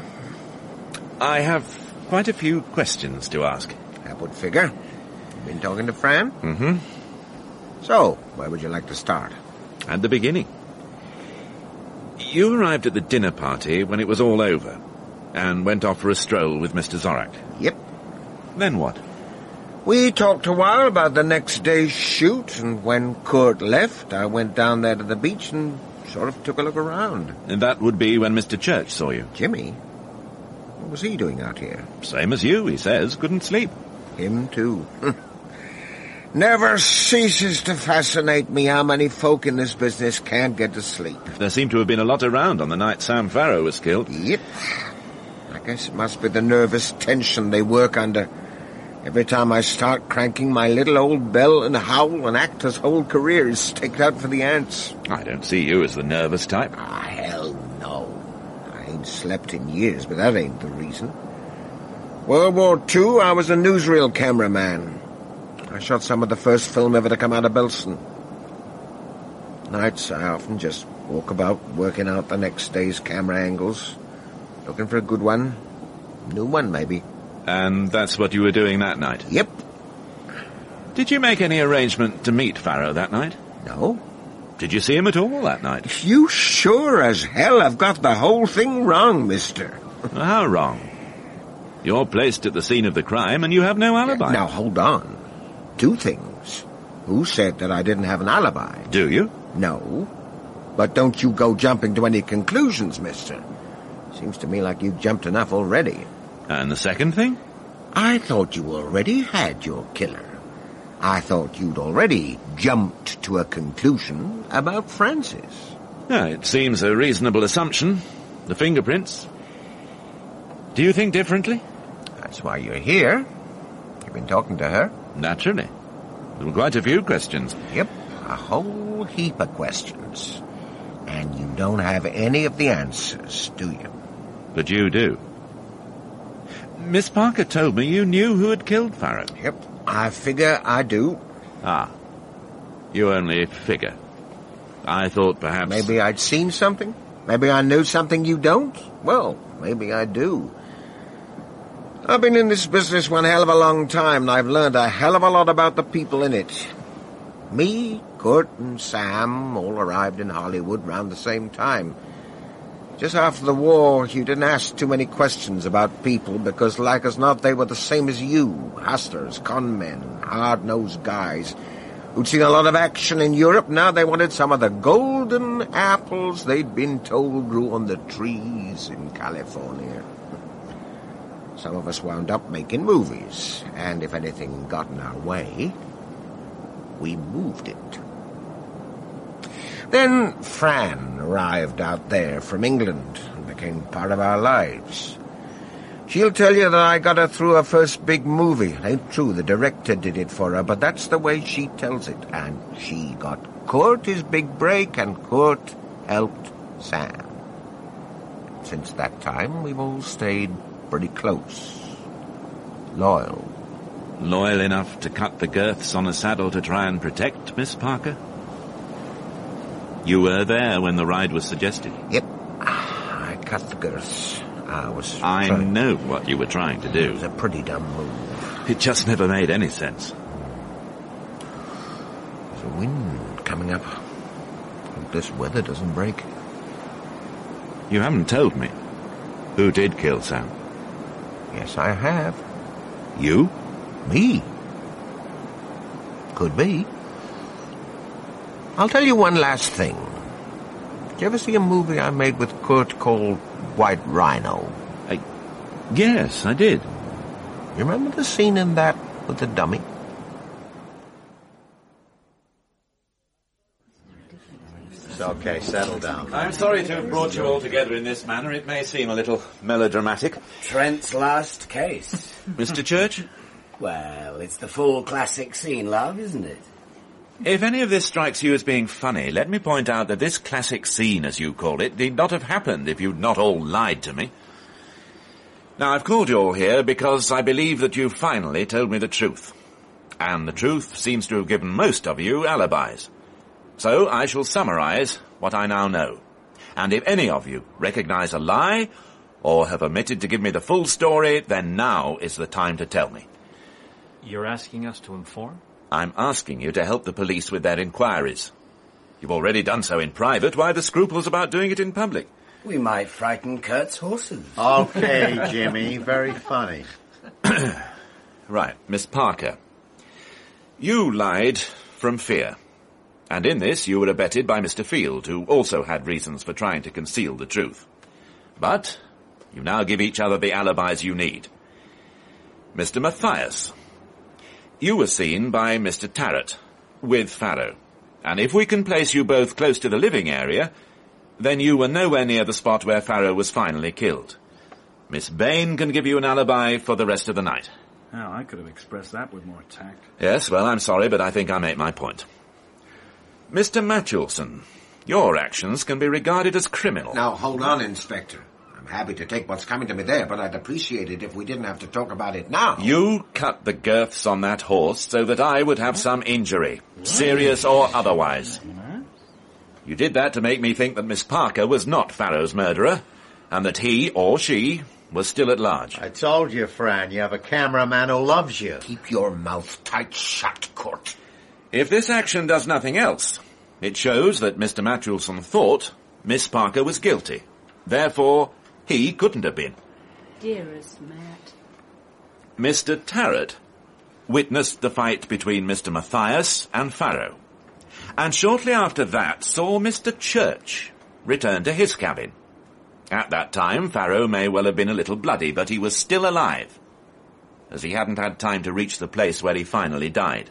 I have quite a few questions to ask. That would figure. Been talking to Fran? Mm-hmm. So, where would you like to start? At the beginning. You arrived at the dinner party when it was all over, and went off for a stroll with Mister Zorak. Yep. Then what? We talked a while about the next day's shoot, and when Kurt left, I went down there to the beach and sort of took a look around. And that would be when Mister Church saw you? Jimmy? What was he doing out here? Same as you, he says. Couldn't sleep. Him too. Never ceases to fascinate me how many folk in this business can't get to sleep. There seemed to have been a lot around on the night Sam Farrow was killed. Yep. I guess it must be the nervous tension they work under. Every time I start cranking my little old bell and howl, an actor's whole career is staked out for the ants. I don't see you as the nervous type. Ah, hell no. I ain't slept in years, but that ain't the reason. World War Two, I was a newsreel cameraman. I shot some of the first film ever to come out of Belsen. Nights, I often just walk about working out the next day's camera angles, looking for a good one. New one, maybe. And that's what you were doing that night? Yep. Did you make any arrangement to meet Farrow that night? No. Did you see him at all that night? You sure as hell have got the whole thing wrong, mister. How wrong? You're placed at the scene of the crime and you have no alibi. Now, hold on. Two things. Who said that I didn't have an alibi? Do you? No. But don't you go jumping to any conclusions, mister. Seems to me like you've jumped enough already. And the second thing? I thought you already had your killer. I thought you'd already jumped to a conclusion about Frances. Yeah, it seems a reasonable assumption. The fingerprints. Do you think differently? That's why you're here. You've been talking to her. Naturally. There were quite a few questions. Yep, a whole heap of questions. And you don't have any of the answers, do you? But you do. Miss Parker told me you knew who had killed Farrow. Yep, I figure I do. Ah, you only figure. I thought perhaps... Maybe I'd seen something? Maybe I knew something you don't? Well, maybe I do. I've been in this business one hell of a long time, and I've learned a hell of a lot about the people in it. Me, Kurt, and Sam all arrived in Hollywood round the same time. Just after the war, you didn't ask too many questions about people because, like as not, they were the same as you. Hustlers, con men, hard-nosed guys who'd seen a lot of action in Europe. Now they wanted some of the golden apples they'd been told grew on the trees in California. Some of us wound up making movies, and if anything got in our way, we moved it. Then Fran arrived out there from England and became part of our lives. She'll tell you that I got her through her first big movie. It ain't true, the director did it for her, but that's the way she tells it. And she got Kurt his big break, and Kurt helped Sam. Since that time, we've all stayed pretty close. Loyal. Loyal enough to cut the girths on a saddle to try and protect Miss Parker? You were there when the ride was suggested? Yep. I cut the girths. I was... I trying... know what you were trying to do. It was a pretty dumb move. It just never made any sense. There's a wind coming up. Hope this weather doesn't break. You haven't told me. Who did kill Sam? Yes, I have. You? Me? Could be. I'll tell you one last thing. Did you ever see a movie I made with Kurt called White Rhino? I... Yes, I did. You remember the scene in that with the dummy? It's okay, settle down. I'm sorry to have brought you all together in this manner. It may seem a little melodramatic. Trent's last case. Mister Church? Well, it's the full classic scene, love, isn't it? If any of this strikes you as being funny, let me point out that this classic scene, as you call it, need not have happened if you'd not all lied to me. Now, I've called you all here because I believe that you finally told me the truth. And the truth seems to have given most of you alibis. So I shall summarize what I now know. And if any of you recognize a lie, or have omitted to give me the full story, then now is the time to tell me. You're asking us to inform? I'm asking you to help the police with their inquiries. You've already done so in private. Why the scruples about doing it in public? We might frighten Kurt's horses. Okay, Jimmy, very funny. Right, Miss Parker. You lied from fear. And in this you were abetted by Mister Field, who also had reasons for trying to conceal the truth. But you now give each other the alibis you need. Mister Matthias. You were seen by Mister Tarrant, with Farrow. And if we can place you both close to the living area, then you were nowhere near the spot where Farrow was finally killed. Miss Bain can give you an alibi for the rest of the night. Oh, I could have expressed that with more tact. Yes, well, I'm sorry, but I think I make my point. Mister Matulson, your actions can be regarded as criminal. Now, hold on, Inspector. I'm happy to take what's coming to me there, but I'd appreciate it if we didn't have to talk about it now. You cut the girths on that horse so that I would have some injury, serious or otherwise. You did that to make me think that Miss Parker was not Farrow's murderer, and that he or she was still at large. I told you, Fran, you have a cameraman who loves you. Keep your mouth tight shut, Kurt. If this action does nothing else, it shows that Mister Matulson thought Miss Parker was guilty. Therefore, he couldn't have been. Dearest Matt. Mister Tarrant witnessed the fight between Mister Matthias and Farrow, and shortly after that saw Mister Church return to his cabin. At that time, Farrow may well have been a little bloody, but he was still alive, as he hadn't had time to reach the place where he finally died.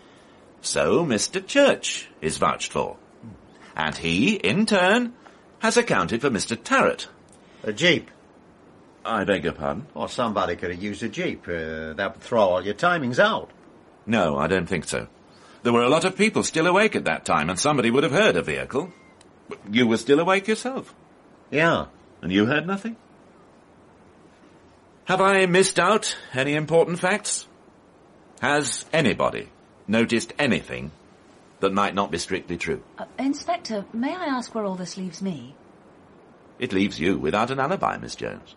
So Mister Church is vouched for, and he, in turn, has accounted for Mister Tarrant. A jeep. I beg your pardon? Or somebody could have used a jeep. Uh, that would throw all your timings out. No, I don't think so. There were a lot of people still awake at that time, and somebody would have heard a vehicle. You were still awake yourself. Yeah. And you heard nothing? Have I missed out any important facts? Has anybody noticed anything that might not be strictly true? Uh, Inspector, may I ask where all this leaves me? It leaves you without an alibi, Miss Jones.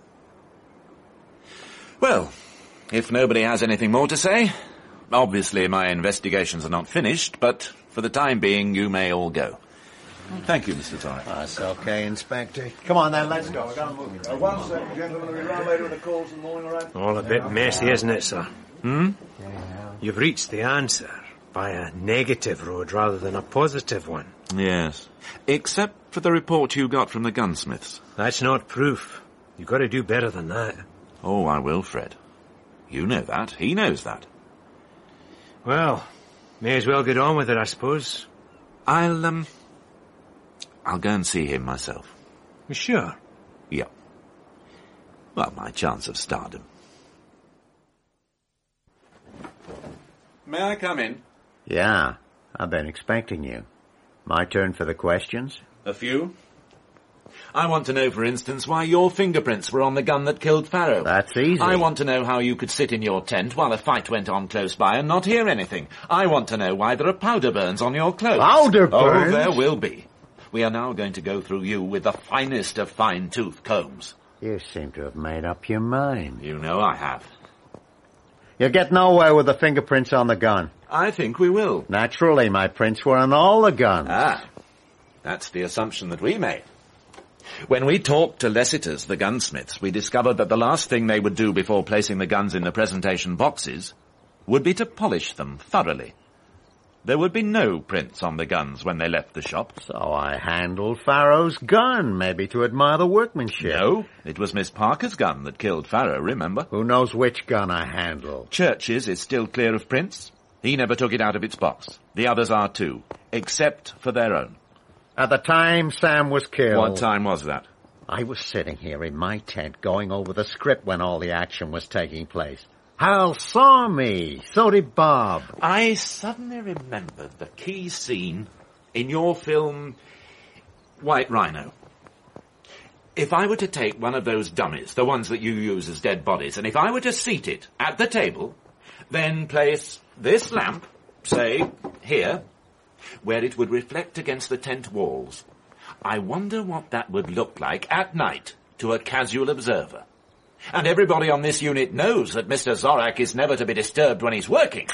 Well, if nobody has anything more to say, obviously my investigations are not finished, but for the time being you may all go. Thank you, Mister Zorich. That's okay, Inspector. Come on then, let's go. We've got to move. Uh, one second, gentlemen. We'll be round later with the calls in the morning, all right? All a bit messy, isn't it, sir? Hmm? You've reached the answer by a negative road rather than a positive one. Yes. Except for the report you got from the gunsmiths. That's not proof. You've got to do better than that. Oh, I will, Fred. You know that. He knows that. Well, may as well get on with it, I suppose. I'll, um... I'll go and see him myself. You sure? Yeah. Well, my chance of stardom. May I come in? Yeah, I've been expecting you. My turn for the questions? A few. I want to know, for instance, why your fingerprints were on the gun that killed Farrow. That's easy. I want to know how you could sit in your tent while a fight went on close by and not hear anything. I want to know why there are powder burns on your clothes. Powder burns? Oh, there will be. We are now going to go through you with the finest of fine-tooth combs. You seem to have made up your mind. You know I have. You'll get nowhere with the fingerprints on the gun. I think we will. Naturally, my prints were on all the guns. Ah, that's the assumption that we made. When we talked to Lessiters, the gunsmiths, we discovered that the last thing they would do before placing the guns in the presentation boxes would be to polish them thoroughly. There would be no prints on the guns when they left the shop. So I handled Farrow's gun, maybe to admire the workmanship. No, it was Miss Parker's gun that killed Farrow, remember? Who knows which gun I handled? Church's is still clear of prints. He never took it out of its box. The others are too, except for their own. At the time Sam was killed... What time was that? I was sitting here in my tent going over the script when all the action was taking place. Hal saw me. So did Bob. I suddenly remembered the key scene in your film White Rhino. if I were to take one of those dummies, the ones that you use as dead bodies, and if I were to seat it at the table, then place this lamp, say, here, where it would reflect against the tent walls, I wonder what that would look like at night to a casual observer. And everybody on this unit knows that Mister Zorak is never to be disturbed when he's working.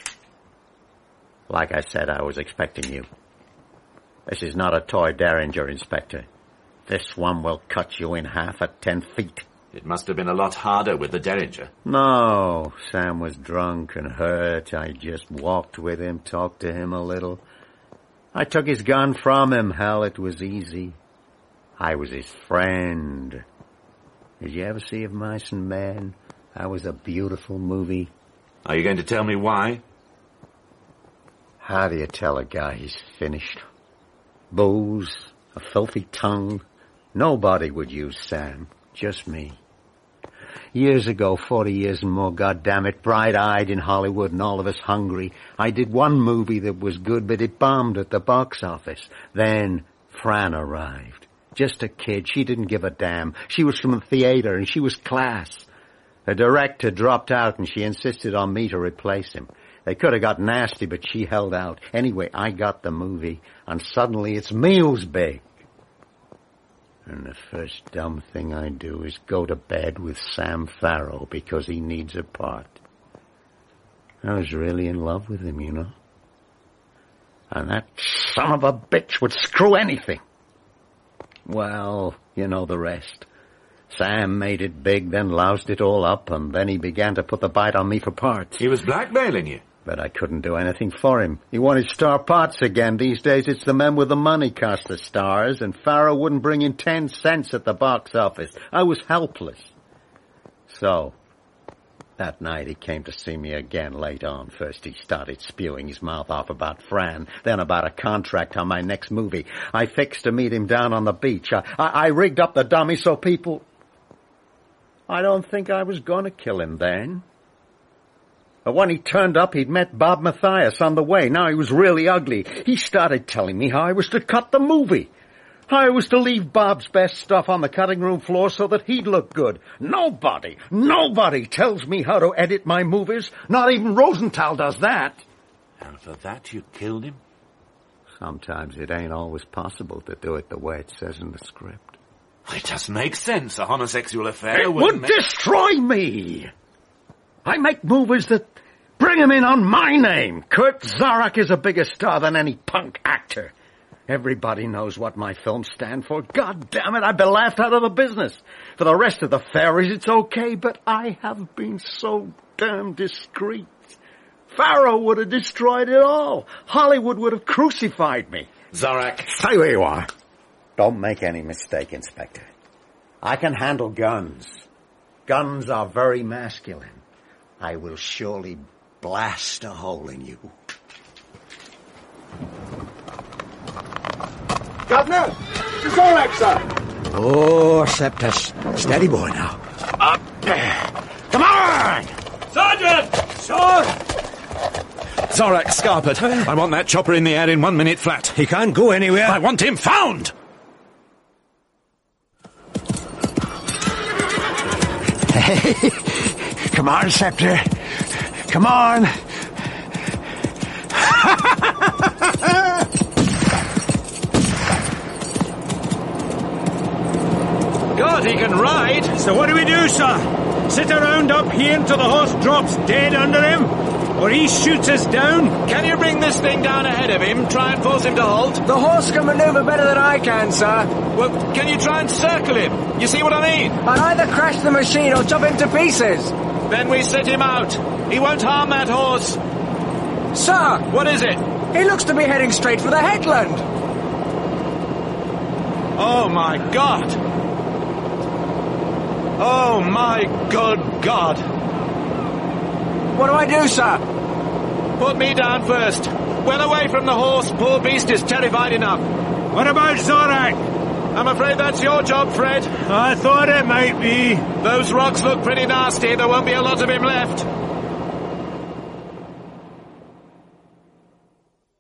Like I said, I was expecting you. This is not a toy Derringer, Inspector. This one will cut you in half at ten feet. It must have been a lot harder with the Derringer. No, Sam was drunk and hurt. I just walked with him, talked to him a little. I took his gun from him. Hell, it was easy. I was his friend. Did you ever see Of Mice and Men? That was a beautiful movie. Are you going to tell me why? How do you tell a guy he's finished? Booze, a filthy tongue. Nobody would use Sam. Just me. Years ago, forty years and more, goddammit, bright-eyed in Hollywood and all of us hungry, I did one movie that was good, but it bombed at the box office. Then Fran arrived. Just a kid. She didn't give a damn. She was from the theater, and she was class. The director dropped out, and she insisted on me to replace him. They could have got nasty, but she held out. Anyway, I got the movie, and suddenly it's me who's big. And the first dumb thing I do is go to bed with Sam Farrow because he needs a part. I was really in love with him, you know. And that son of a bitch would screw anything. Well, you know the rest. Sam made it big, then loused it all up, and then he began to put the bite on me for parts. He was blackmailing you. But I couldn't do anything for him. He wanted star parts again. These days it's the men with the money cost the stars, and Farrow wouldn't bring in ten cents at the box office. I was helpless. So, that night he came to see me again late on. First he started spewing his mouth off about Fran, then about a contract on my next movie. I fixed to meet him down on the beach. I, I, I rigged up the dummy so people... I don't think I was going to kill him then. But when he turned up, he'd met Bob Mathias on the way. Now he was really ugly. He started telling me how I was to cut the movie. How I was to leave Bob's best stuff on the cutting room floor so that he'd look good. Nobody, nobody tells me how to edit my movies. Not even Rosenthal does that. And for that you killed him? Sometimes it ain't always possible to do it the way it says in the script. It doesn't make sense. A homosexual affair It would would make... destroy me. I make movies that bring him in on my name. Kurt Zorak is a bigger star than any punk actor. Everybody knows what my films stand for. God damn it, I've been laughed out of the business. For the rest of the fairies, it's okay, but I have been so damn discreet. Farrow would have destroyed it all. Hollywood would have crucified me. Zorak. Stay where you are. Don't make any mistake, Inspector. I can handle guns. Guns are very masculine. I will surely blast a hole in you. Governor! It's Zorak, sir! Oh, Septus. Steady boy now. Up there! Come on! Sergeant! Sir! Zorak, Scarpet. I want that chopper in the air in one minute flat. He can't go anywhere. I want him found! Hey, come on, Scepter. Come on. God, he can ride. So what do we do, sir? Sit around up here until the horse drops dead under him? Or he shoots us down? Can you bring this thing down ahead of him? Try and force him to halt? The horse can manoeuvre better than I can, sir. Well, can you try and circle him? You see what I mean? I'll either crash the machine or chop him to pieces. Then we set him out. He won't harm that horse. Sir! What is it? He looks to be heading straight for the headland. Oh, my God. Oh, my good God. What do I do, sir? Put me down first. Well away from the horse. Poor beast is terrified enough. What about Zorak? I'm afraid that's your job, Fred. I thought it might be. Those rocks look pretty nasty. There won't be a lot of him left.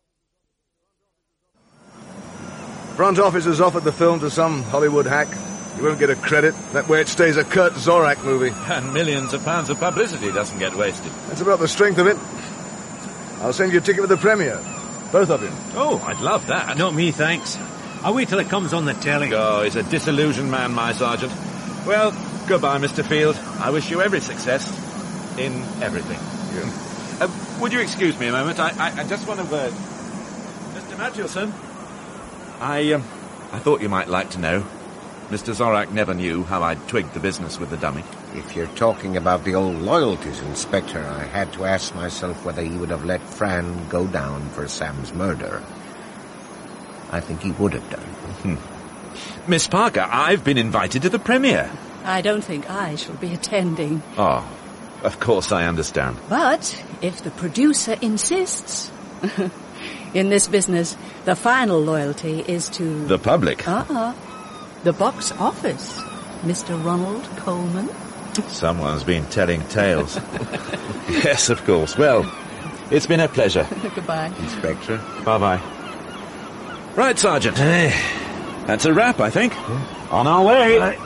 Front office has offered the film to some Hollywood hack. You won't get a credit. That way it stays a Kurt Zorak movie. And millions of pounds of publicity doesn't get wasted. That's about the strength of it. I'll send you a ticket with the premiere. Both of you. Oh, I'd love that. Not me, thanks. I'll wait till it comes on the telly. Oh, he's a disillusioned man, my sergeant. Well, goodbye, Mister Field. I wish you every success in everything. Yeah. Uh, would you excuse me a moment? I, I, I just want to... Uh, Mister Matthewson, I, um, I thought you might like to know. Mister Zorak never knew how I'd twigged the business with the dummy. If you're talking about the old loyalties, Inspector, I had to ask myself whether he would have let Fran go down for Sam's murder. I think he would have done. Hmm. Miss Parker, I've been invited to the premiere. I don't think I shall be attending. Oh, of course I understand. But if the producer insists... In this business, the final loyalty is to... The public? Uh-uh. The box office, Mister Ronald Coleman. Someone's been telling tales. Yes, of course. Well, it's been a pleasure. Goodbye. Inspector. Bye-bye. Right, Sergeant. Hey. That's a wrap, I think. Yeah. On our way. Right.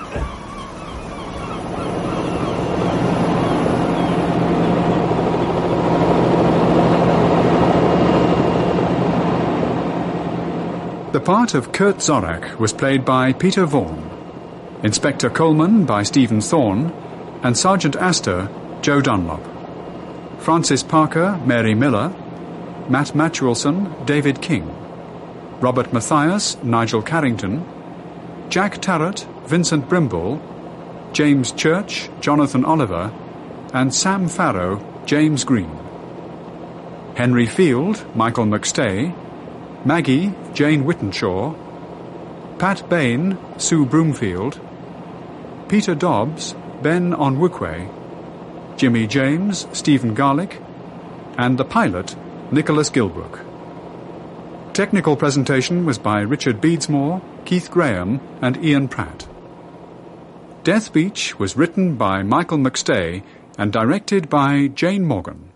The part of Kurt Zorak was played by Peter Vaughan, Inspector Coleman by Stephen Thorne, and Sergeant Astor, Joe Dunlop. Francis Parker, Mary Miller, Matt Matchwilson, David King, Robert Mathias, Nigel Carrington, Jack Tarrant, Vincent Brimble, James Church, Jonathan Oliver, and Sam Farrow, James Green. Henry Field, Michael McStay, Maggie, Jane Whittenshaw, Pat Bain, Sue Broomfield, Peter Dobbs, Ben Onwukwe, Jimmy James, Stephen Garlick, and the pilot, Nicholas Gilbrook. Technical presentation was by Richard Beadsmore, Keith Graham, and Ian Pratt. Death Beach was written by Michael McStay and directed by Jane Morgan.